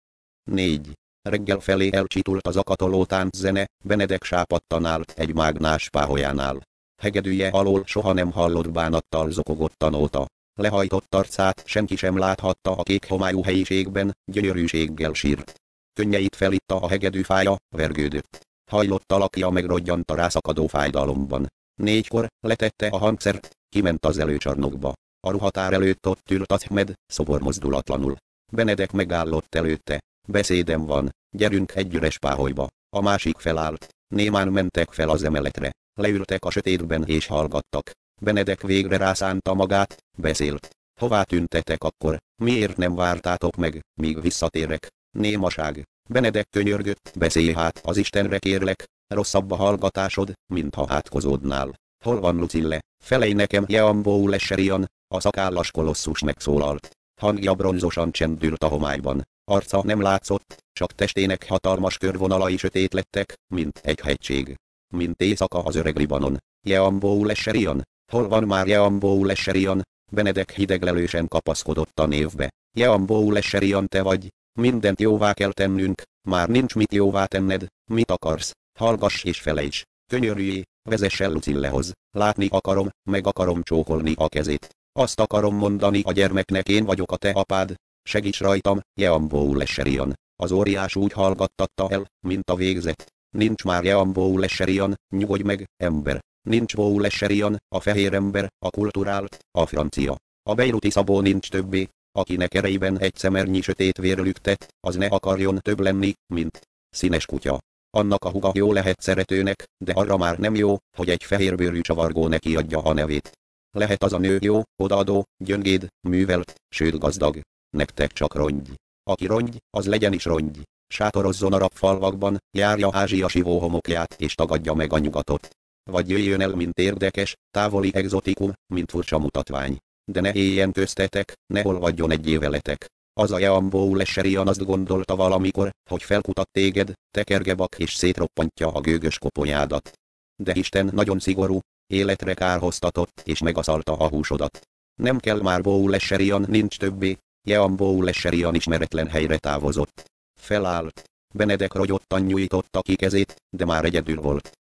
4. Reggel felé elcsitult az akatoló tánczene, Benedek sápadtan állt egy mágnás páholyánál. Hegedűje alól soha nem hallott bánattal zokogott a nóta. Lehajtott arcát senki sem láthatta a kék homályú helyiségben, gyönyörűséggel sírt. Könnyeit felitta a hegedű fája, vergődött. Hajlott alakja megrodjant a rászakadó fájdalomban. 4-kor letette a hangszert, kiment az előcsarnokba. A ruhatár előtt ott ült Ahmed, szobor mozdulatlanul. Benedek megállott előtte. Beszédem van, gyerünk egy üres páholyba. A másik felállt. Némán mentek fel az emeletre. Leültek a sötétben és hallgattak. Benedek végre rászánta magát, beszélt. Hová tüntetek akkor? Miért nem vártátok meg, míg visszatérek? Némaság. Benedek könyörgött, beszélj hát, az Istenre kérlek, rosszabb a hallgatásod, mintha átkozódnál. Hol van Lucille? Felej nekem, Jean Boulesserian, a szakállas kolosszus megszólalt. Hangja bronzosan csendült a homályban. Arca nem látszott, csak testének hatalmas körvonalai sötét lettek, mint egy hegység. Mint éjszaka az öreg Libanon. Jean Boulesserian? Hol van már Jean Boulesserian? Benedek hideglelősen kapaszkodott a névbe. Jean Boulesserian, te vagy. Mindent jóvá kell tennünk, már nincs mit jóvá tenned, mit akarsz? Hallgass és felejts. Könyörüljé, vezess el Lucillehoz. Látni akarom, meg akarom csókolni a kezét. Azt akarom mondani a gyermeknek, én vagyok a te apád. Segíts rajtam, Jean Boulesserian. Az óriás úgy hallgattatta el, mint a végzet. Nincs már Jean Boulesserian, nyugodj meg, ember. Nincs Boulesserian, a fehér ember, a kulturált, a francia. A beiruti Szabó nincs többé, akinek erejében egy szemernyi sötét vér lüktet, az ne akarjon több lenni, mint színes kutya. Annak a húga jó lehet szeretőnek, de arra már nem jó, hogy egy fehérbőrű csavargó neki adja a nevét. Lehet az a nő jó, odaadó, gyöngéd, művelt, sőt gazdag. Nektek csak rongy. Aki rongy, az legyen is rongy. Sátorozzon arab falvakban, járja Ázsia sivó homokját és tagadja meg a nyugatot. Vagy jöjjön el, mint érdekes, távoli egzotikum, mint furcsa mutatvány. De ne éljen köztetek, ne olvadjon egy éveletek. Az a Jean Boulesserian azt gondolta valamikor, hogy felkutat téged, tekergebak és szétroppantja a gőgös koponyádat. De Isten nagyon szigorú, életre kárhoztatott és megaszalta a húsodat. Nem kell már Boulesserian, nincs többé. Jean Boulesserian ismeretlen helyre távozott. Felállt. Benedek rogyottan nyújtotta ki kezét, de már egyedül volt.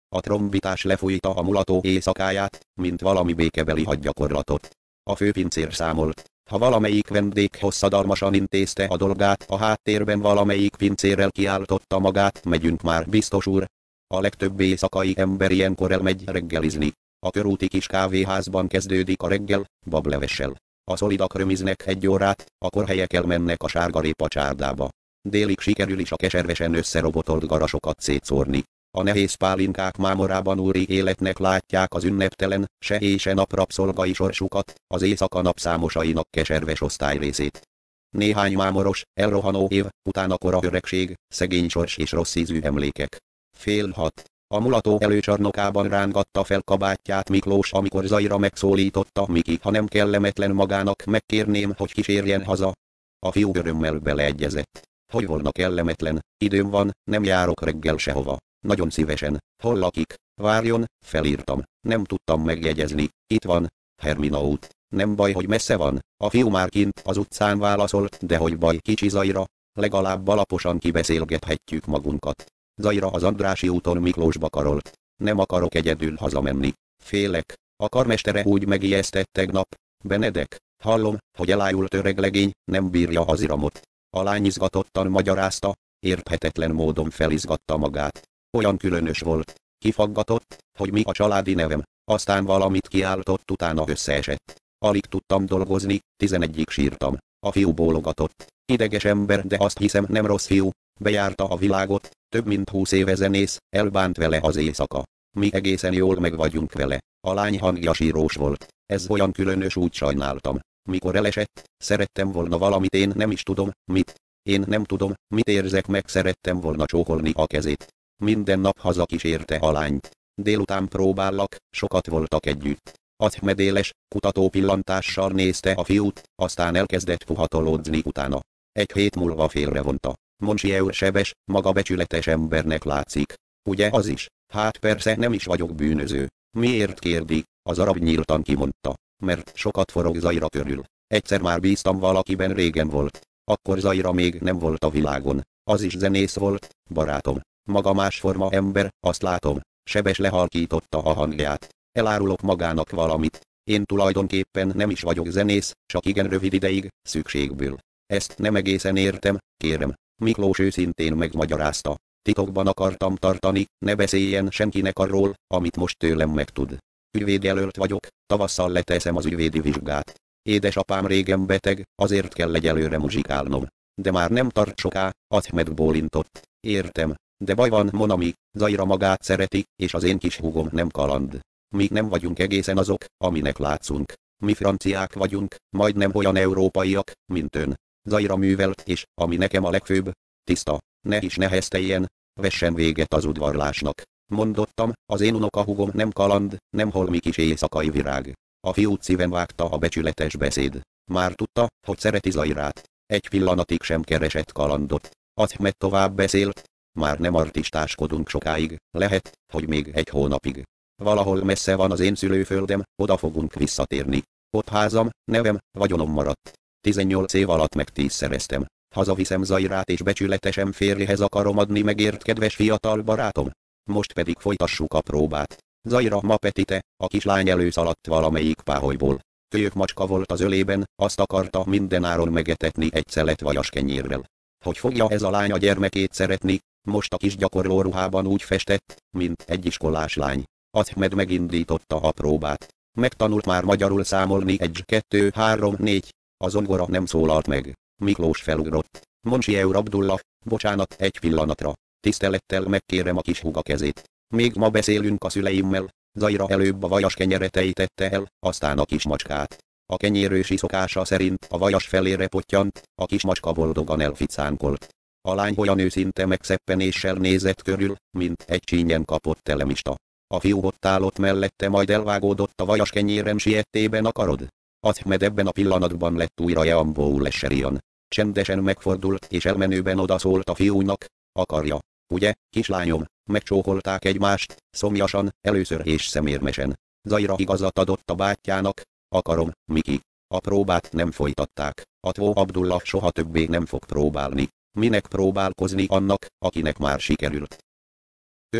A trombitás lefújta a mulató éjszakáját, mint valami békebeli hadgyakorlatot. A főpincér számolt. Ha valamelyik vendég hosszadalmasan intézte a dolgát, a háttérben valamelyik pincérrel kiáltotta magát, megyünk már, biztos úr. A legtöbb éjszakai ember ilyenkor elmegy reggelizni. A körúti kis kávéházban kezdődik a reggel, bablevessel. A szolidak römiznek 1 órát, akkor helyek mennek a sárgarépa csárdába. Délig sikerül is a keservesen összerobotolt garasokat szétszórni. A nehéz pálinkák mámorában úri életnek látják az ünneptelen, se éj se nap rabszolgai sorsukat, az éjszaka napszámosainak keserves osztályrészét. Néhány mámoros, elrohanó év, utána kora öregség, szegény sors és rossz ízű emlékek. 5:30. A mulató előcsarnokában rángatta fel kabátját Miklós, amikor Zaira megszólította: Miki, ha nem kellemetlen magának, megkérném, hogy kísérjen haza. A fiú örömmel beleegyezett. Hogy volna kellemetlen, időm van, nem járok reggel sehova. Nagyon szívesen. Hol lakik? Várjon, felírtam. Nem tudtam megjegyezni. Itt van. Hermina út. Nem baj, hogy messze van. A fiú már kint az utcán válaszolt, de hogy baj, kicsi Zaira. Legalább alaposan kibeszélgethetjük magunkat. Zaira az Andrássy úton Miklósba karolt. Nem akarok egyedül hazamenni. Félek. A karmestere úgy megijesztett tegnap. Benedek, hallom, hogy elájult öreg legény, nem bírja az iramot. A lány izgatottan magyarázta, érthetetlen módon felizgatta magát. Olyan különös volt. Kifaggatott, hogy mi a családi nevem. Aztán valamit kiáltott, utána összeesett. Alig tudtam dolgozni, 11-ig sírtam. A fiú bólogatott. Ideges ember, de azt hiszem nem rossz fiú. Bejárta a világot, több mint 20 éve zenész, elbánt vele az éjszaka. Mi egészen jól meg vagyunk vele. A lány hangja sírós volt. Ez olyan különös, úgy sajnáltam. Mikor elesett, szerettem volna valamit, én nem is tudom, mit. Én nem tudom, mit érzek, meg szerettem volna csókolni a kezét. Minden nap hazakísérte a lányt. Délután próbálak, sokat voltak együtt. Ahmed éles, kutató pillantással nézte a fiút, aztán elkezdett puhatolódzni utána. 1 hét múlva félrevonta. Monsieur sebes, maga becsületes embernek látszik. Ugye az is? Hát persze, nem is vagyok bűnöző. Miért kérdi? Az arab nyíltan kimondta. Mert sokat forog Zaira körül. Egyszer már bíztam valakiben, régen volt. Akkor Zaira még nem volt a világon. Az is zenész volt, barátom. Maga másforma ember, azt látom. Sebes lehalkította a hangját. Elárulok magának valamit. Én tulajdonképpen nem is vagyok zenész, csak igen rövid ideig, szükségből. Ezt nem egészen értem, kérem. Miklós őszintén megmagyarázta. Titokban akartam tartani, ne beszéljen senkinek arról, amit most tőlem megtud. Ügyvédjelölt vagyok, tavasszal leteszem az ügyvédi vizsgát. Édesapám régen beteg, azért kell egyelőre muzsikálnom. De már nem tart soká, Ahmed bólintott. Értem, de baj van, Monami, Zaira magát szereti, és az én kis húgom nem kaland. Mi nem vagyunk egészen azok, aminek látszunk. Mi franciák vagyunk, majdnem olyan európaiak, mint ön. Zaira művelt, és, ami nekem a legfőbb, tiszta. Ne is nehezteljen, vessen véget az udvarlásnak. Mondottam, az én unokahúgom nem kaland, nem holmi kis éjszakai virág. A fiút szíven vágta a becsületes beszéd. Már tudta, hogy szereti Zairát. 1 pillanatig sem keresett kalandot. Ahmed tovább beszélt. Már nem artistáskodunk sokáig, lehet, hogy még 1 hónapig. Valahol messze van az én szülőföldem, oda fogunk visszatérni. Ott házam, nevem, vagyonom maradt. 18 év alatt meg 10-szereztem. Hazaviszem Zairát és becsületesen férjehez akarom adni, megért kedves fiatal barátom. Most pedig folytassuk a próbát. Zaira ma petite, a kislány előszaladt valamelyik páholyból. Kölyök macska volt az ölében, azt akarta mindenáron megetetni egy szelet vajas kenyérrel. Hogy fogja ez a lány a gyermekét szeretni, most a kis gyakorló ruhában úgy festett, mint egy iskolás lány. Ahmed megindította a próbát. Megtanult már magyarul számolni: 1, 2, 3, 4. A zongora nem szólalt meg. Miklós felugrott. Monsieur Abdullah, bocsánat, 1 pillanatra. Tisztelettel megkérem a kis húga kezét. Még ma beszélünk a szüleimmel. Zaira előbb a vajas kenyeret ejtette el, aztán a kis macskát. A kenyérősi szokása szerint a vajas felére pottyant, a kis macska boldogan elficánkolt. A lány olyan őszinte megszeppenéssel nézett körül, mint egy csínyen kapott telemista. A fiú ott állott mellette, majd elvágódott a vajas kenyéren, siettében: akarod? Ahmed ebben a pillanatban lett újra Jeambó Lesserian. Csendesen megfordult és elmenőben odaszólt a fiúnak: akarja, ugye, kislányom? Megcsókolták egymást, szomjasan, először és szemérmesen. Zaira igazat adott a bátyjának: akarom, Miki. A próbát nem folytatták. Atvó Abdullah soha többé nem fog próbálni. Minek próbálkozni annak, akinek már sikerült? 5.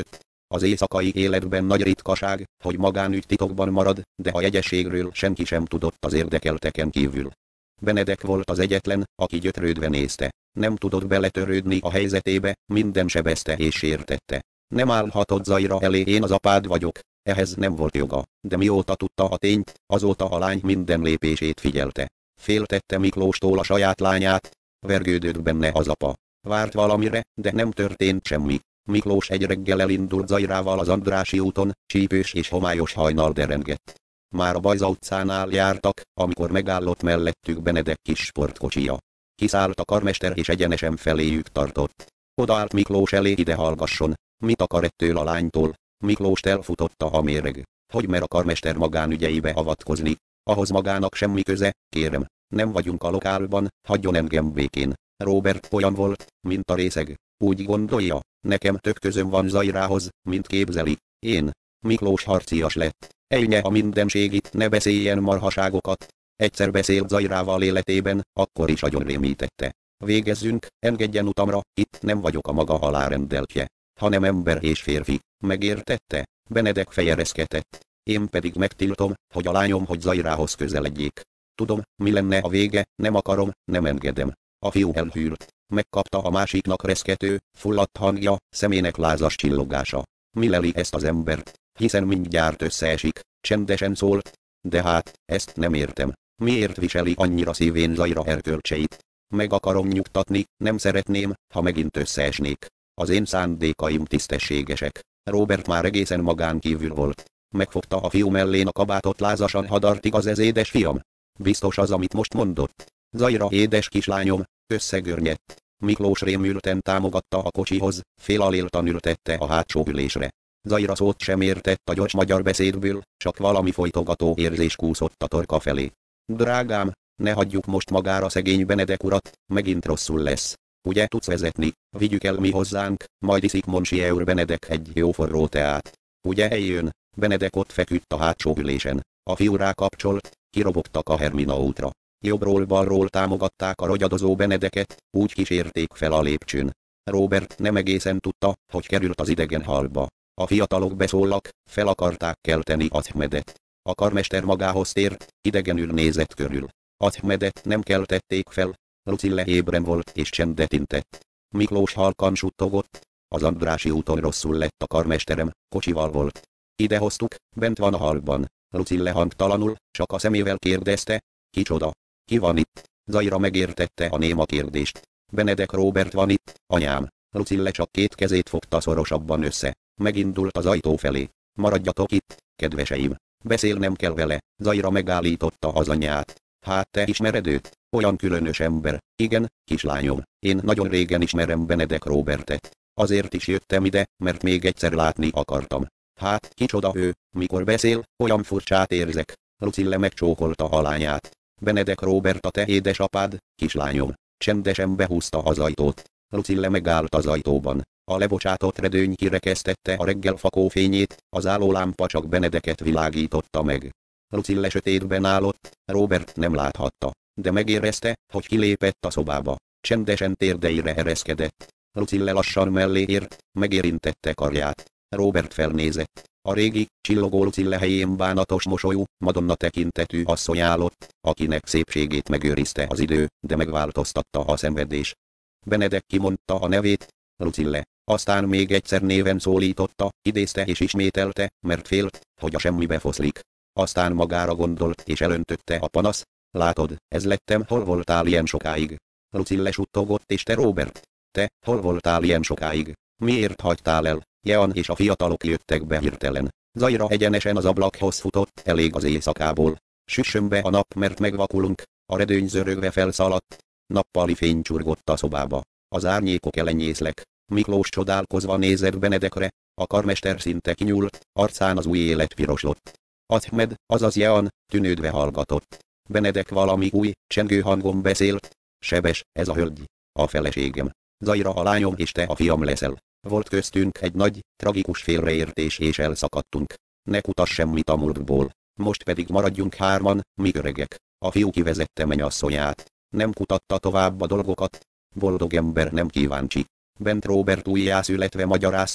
Az éjszakai életben nagy ritkaság, hogy magánügy titokban marad, de a jegyességről senki sem tudott az érdekelteken kívül. Benedek volt az egyetlen, aki gyötrődve nézte. Nem tudott beletörődni a helyzetébe, minden sebezte és sértette. Nem állhatott Zaira elé, én az apád vagyok, ehhez nem volt joga, de mióta tudta a tényt, azóta a lány minden lépését figyelte. Féltette Miklóstól a saját lányát, vergődött benne az apa. Várt valamire, de nem történt semmi. Miklós egy reggel elindult Zairával az Andrássy úton, csípős és homályos hajnal derengett. Már a Bajza utcánál jártak, amikor megállott mellettük Benedek kis sportkocsija. Kiszállt a karmester és egyenesen feléjük tartott. Odaállt Miklós elé, ide hallgasson, mit akar ettől a lánytól. Miklóst elfutotta a méreg. Hogy mer a karmester magánügyeibe avatkozni? Ahhoz magának semmi köze, kérem. Nem vagyunk a lokálban, hagyjon engem békén. Róbert olyan volt, mint a részeg. Úgy gondolja, nekem tök közöm van Zairához, mint képzeli. Én. Miklós harcias lett. Ejnye a mindenségit, ne beszéljen marhaságokat. Egyszer beszélt Zairával életében, akkor is agyonrémítette. Végezzünk, engedjen utamra, itt nem vagyok a maga alárendeltje, hanem ember és férfi. Megértette? Benedek feje reszketett. Én pedig megtiltom, hogy a lányom hogy Zairához közeledjék. Tudom, mi lenne a vége, nem akarom, nem engedem. A fiú elhűlt. Megkapta a másiknak reszkető, fulladt hangja, szemének lázas csillogása. Mi leli ezt az embert? Hiszen mindjárt összeesik, csendesen szólt. De hát, ezt nem értem. Miért viseli annyira szívén Zaira erkölcseit? Meg akarom nyugtatni, nem szeretném, ha megint összeesnék. Az én szándékaim tisztességesek. Róbert már egészen magán kívül volt. Megfogta a fiú mellén a kabátot, lázasan hadart, igaz ez édes fiam? Biztos az, amit most mondott? Zaira édes kislányom, összegörnyedt. Miklós rémülten támogatta a kocsihoz, félaléltan ültette a hátsó ülésre. Zaira szót sem értett a gyors magyar beszédből, csak valami folytogató érzés kúszott a torka felé. Drágám, ne hagyjuk most magára szegény Benedek urat, megint rosszul lesz. Ugye tudsz vezetni, vigyük el mi hozzánk, majd iszik Monsieur Benedek egy jó forró teát. Ugye eljön? Benedek ott feküdt a hátsó ülésen. A fiú rákapcsolt, kirobogtak a Hermina útra. Jobbról-balról támogatták a rogyadozó Benedeket, úgy kísérték fel a lépcsőn. Róbert nem egészen tudta, hogy került az idegen halba. A fiatalok beszóltak, fel akarták kelteni Ahmedet. A karmester magához tért, idegenül nézett körül. Ahmedet nem keltették fel, Lucille ébren volt és csendet intett. Miklós halkan suttogott. Az Andrássy úton rosszul lett a karmesterem, kocsival volt. Ide hoztuk, bent van a halban. Lucille hangtalanul, csak a szemével kérdezte, kicsoda? Ki van itt? Zaira megértette a néma kérdést. Benedek Róbert van itt, anyám. Lucille csak két kezét fogta szorosabban össze. Megindult az ajtó felé. Maradjatok itt, kedveseim. Beszélnem kell vele. Zaira megállította az anyját. Hát te ismered őt? Olyan különös ember. Igen, kislányom. Én nagyon régen ismerem Benedek Róbertet. Azért is jöttem ide, mert még egyszer látni akartam. Hát, kicsoda ő, mikor beszél, olyan furcsát érzek. Lucille megcsókolta a lányát. Benedek Róbert a te édesapád, kislányom. Csendesen behúzta az ajtót. Lucille megállt az ajtóban. A lebocsátott redőny kirekesztette a reggel fakófényét, az állólámpa csak Benedeket világította meg. Lucille sötétben állott, Róbert nem láthatta, de megérezte, hogy kilépett a szobába. Csendesen térdeire ereszkedett. Lucille lassan mellé ért, megérintette karját. Róbert felnézett. A régi, csillogó Lucille helyén bánatos mosolyú, Madonna tekintetű asszony állott, akinek szépségét megőrizte az idő, de megváltoztatta a szenvedés. Benedek kimondta a nevét, Lucille. Aztán még egyszer néven szólította, idézte és ismételte, mert félt, hogy a semmibe foszlik. Aztán magára gondolt és elöntötte a panasz. Látod, ez lettem, hol voltál ilyen sokáig? Lucille suttogott, és te Róbert? Te, hol voltál ilyen sokáig? Miért hagytál el? Jean és a fiatalok jöttek be hirtelen. Zaira egyenesen az ablakhoz futott, elég az éjszakából. Süssön be a nap, mert megvakulunk. A redőny zörögve felszaladt. Nappali fény csurgott a szobába. Az árnyékok elenyészlek. Miklós csodálkozva nézett Benedekre. A karmester szinte kinyúlt, arcán az új élet piroslott. Ahmed, azaz Jean, tűnődve hallgatott. Benedek valami új, csengő hangon beszélt. Sebes, ez a hölgy. A feleségem. Zaira a lányom és te a fiam leszel. Volt köztünk egy nagy, tragikus félreértés és elszakadtunk. Ne kutass semmit a múltból. Most pedig maradjunk hárman, mi öregek. A fiú kivezette mennyasszonyát. Nem kutatta tovább a dolgokat. Boldog ember nem kíváncsi. Bent Róbert újjászületve magyarázta,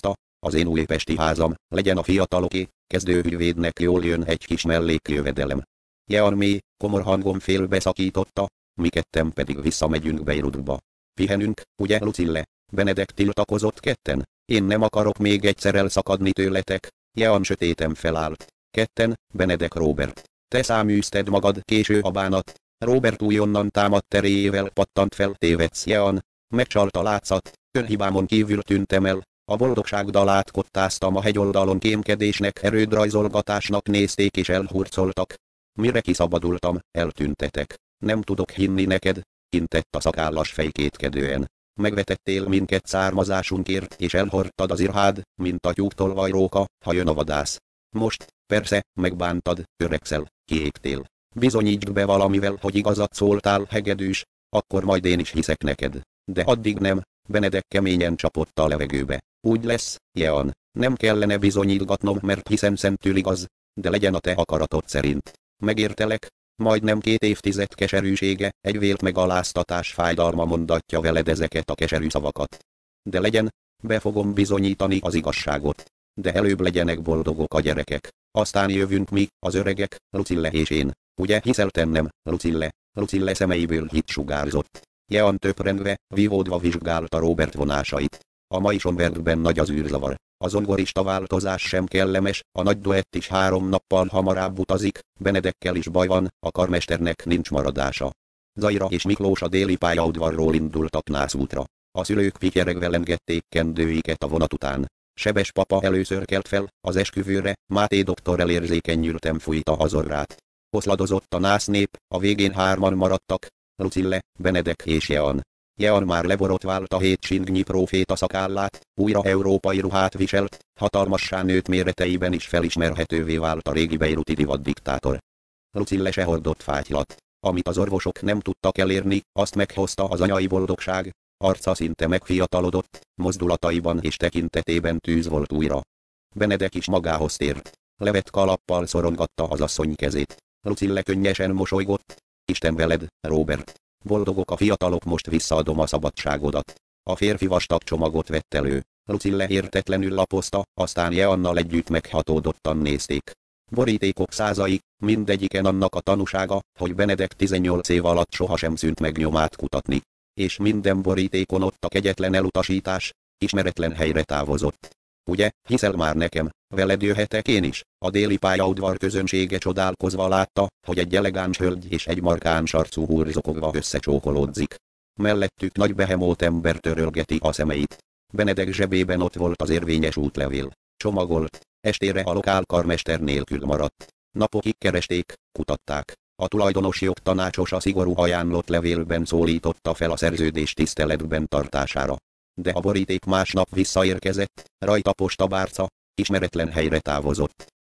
az én újpesti házam, legyen a fiataloké, kezdőügyvédnek jól jön egy kis mellékjövedelem. Jean mély, komor hangon félbeszakította, mi ketten pedig visszamegyünk Beirutba. Pihenünk, ugye Lucille? Benedek tiltakozott ketten. Én nem akarok még egyszer elszakadni tőletek. Jean sötéten felállt. Ketten, Benedek Robert. Te száműzted magad, késő a bánat. Robert újonnan támadt teréjével pattant fel. Tévedsz, Jean. Megcsalt a látszat, önhibámon kívül tűntem el. A boldogság dalát kottáztam a hegyoldalon, kémkedésnek, erődrajzolgatásnak nézték és elhurcoltak. Mire kiszabadultam, eltűntetek. Nem tudok hinni neked, intett a szakállas fej kétkedően. Megvetettél minket származásunkért és elhordtad az irhád, mint a tyúktolvajróka, ha jön a vadász. Most, persze, megbántad, öregszel, kiégtél. Bizonyítsd be valamivel, hogy igazat szóltál, hegedűs, akkor majd én is hiszek neked. De addig nem. Benedek keményen csapott a levegőbe. Úgy lesz, Jean, nem kellene bizonyítgatnom, mert hiszen szentül igaz, de legyen a te akaratod szerint. Megértelek, majdnem 2 évtized keserűsége, egy vélt megaláztatás fájdalma mondatja veled ezeket a keserű szavakat. De legyen, be fogom bizonyítani az igazságot. De előbb legyenek boldogok a gyerekek. Aztán jövünk mi, az öregek, Lucille és én. Ugye hiszel tennem, Lucille? Lucille szemeiből hit sugárzott. Jean töprengve, vívódva vizsgálta Robert vonásait. A mai Sonbergben nagy az űrzavar. A zongorista változás sem kellemes, a nagy duett is 3 nappal hamarabb utazik, Benedekkel is baj van, a karmesternek nincs maradása. Zaira és Miklós a déli pályaudvarról indultak Nászútra. A szülők pityeregve lengették kendőiket a vonat után. Sebes papa először kelt fel, az esküvőre, Máté doktor elérzékenyülten fújta az orrát. Oszladozott a nász nép, a végén 3-an maradtak, Lucille, Benedek és Jean. Jean már leborotvált a 7 singnyi próféta szakállát, újra európai ruhát viselt, hatalmassá nőtt méreteiben is felismerhetővé vált a régi beiruti divatdiktátor. Lucille se hordott fátylat. Amit az orvosok nem tudtak elérni, azt meghozta az anyai boldogság. Arca szinte megfiatalodott, mozdulataiban és tekintetében tűz volt újra. Benedek is magához tért. Levett kalappal szorongatta az asszony kezét. Lucille könnyesen mosolygott. Isten veled, Robert. Boldogok a fiatalok, most visszaadom a szabadságodat. A férfi vastag csomagot vett elő. Lucille értetlenül lapozta, aztán Jeannal együtt meghatódottan nézték. Borítékok százai, mindegyiken annak a tanúsága, hogy Benedek 18 év alatt sohasem szűnt meg nyomát kutatni. És minden borítékon ott a kegyetlen elutasítás, ismeretlen helyre távozott. Ugye, hiszel már nekem, veled jöhetek én is? A déli pályaudvar közönsége csodálkozva látta, hogy egy elegáns hölgy és egy markáns arcú úr zokogva összecsókolódzik. Mellettük nagy behemót ember törölgeti a szemeit. Benedek zsebében ott volt az érvényes útlevél. Csomagolt, estére a lokál karmester nélkül maradt. Napokig keresték, kutatták. A tulajdonos jogtanácsos a szigorú ajánlott levélben szólította fel a szerződés tiszteletben tartására. De a boríték másnap visszaérkezett, rajta postabárca, ismeretlen helyre távozott.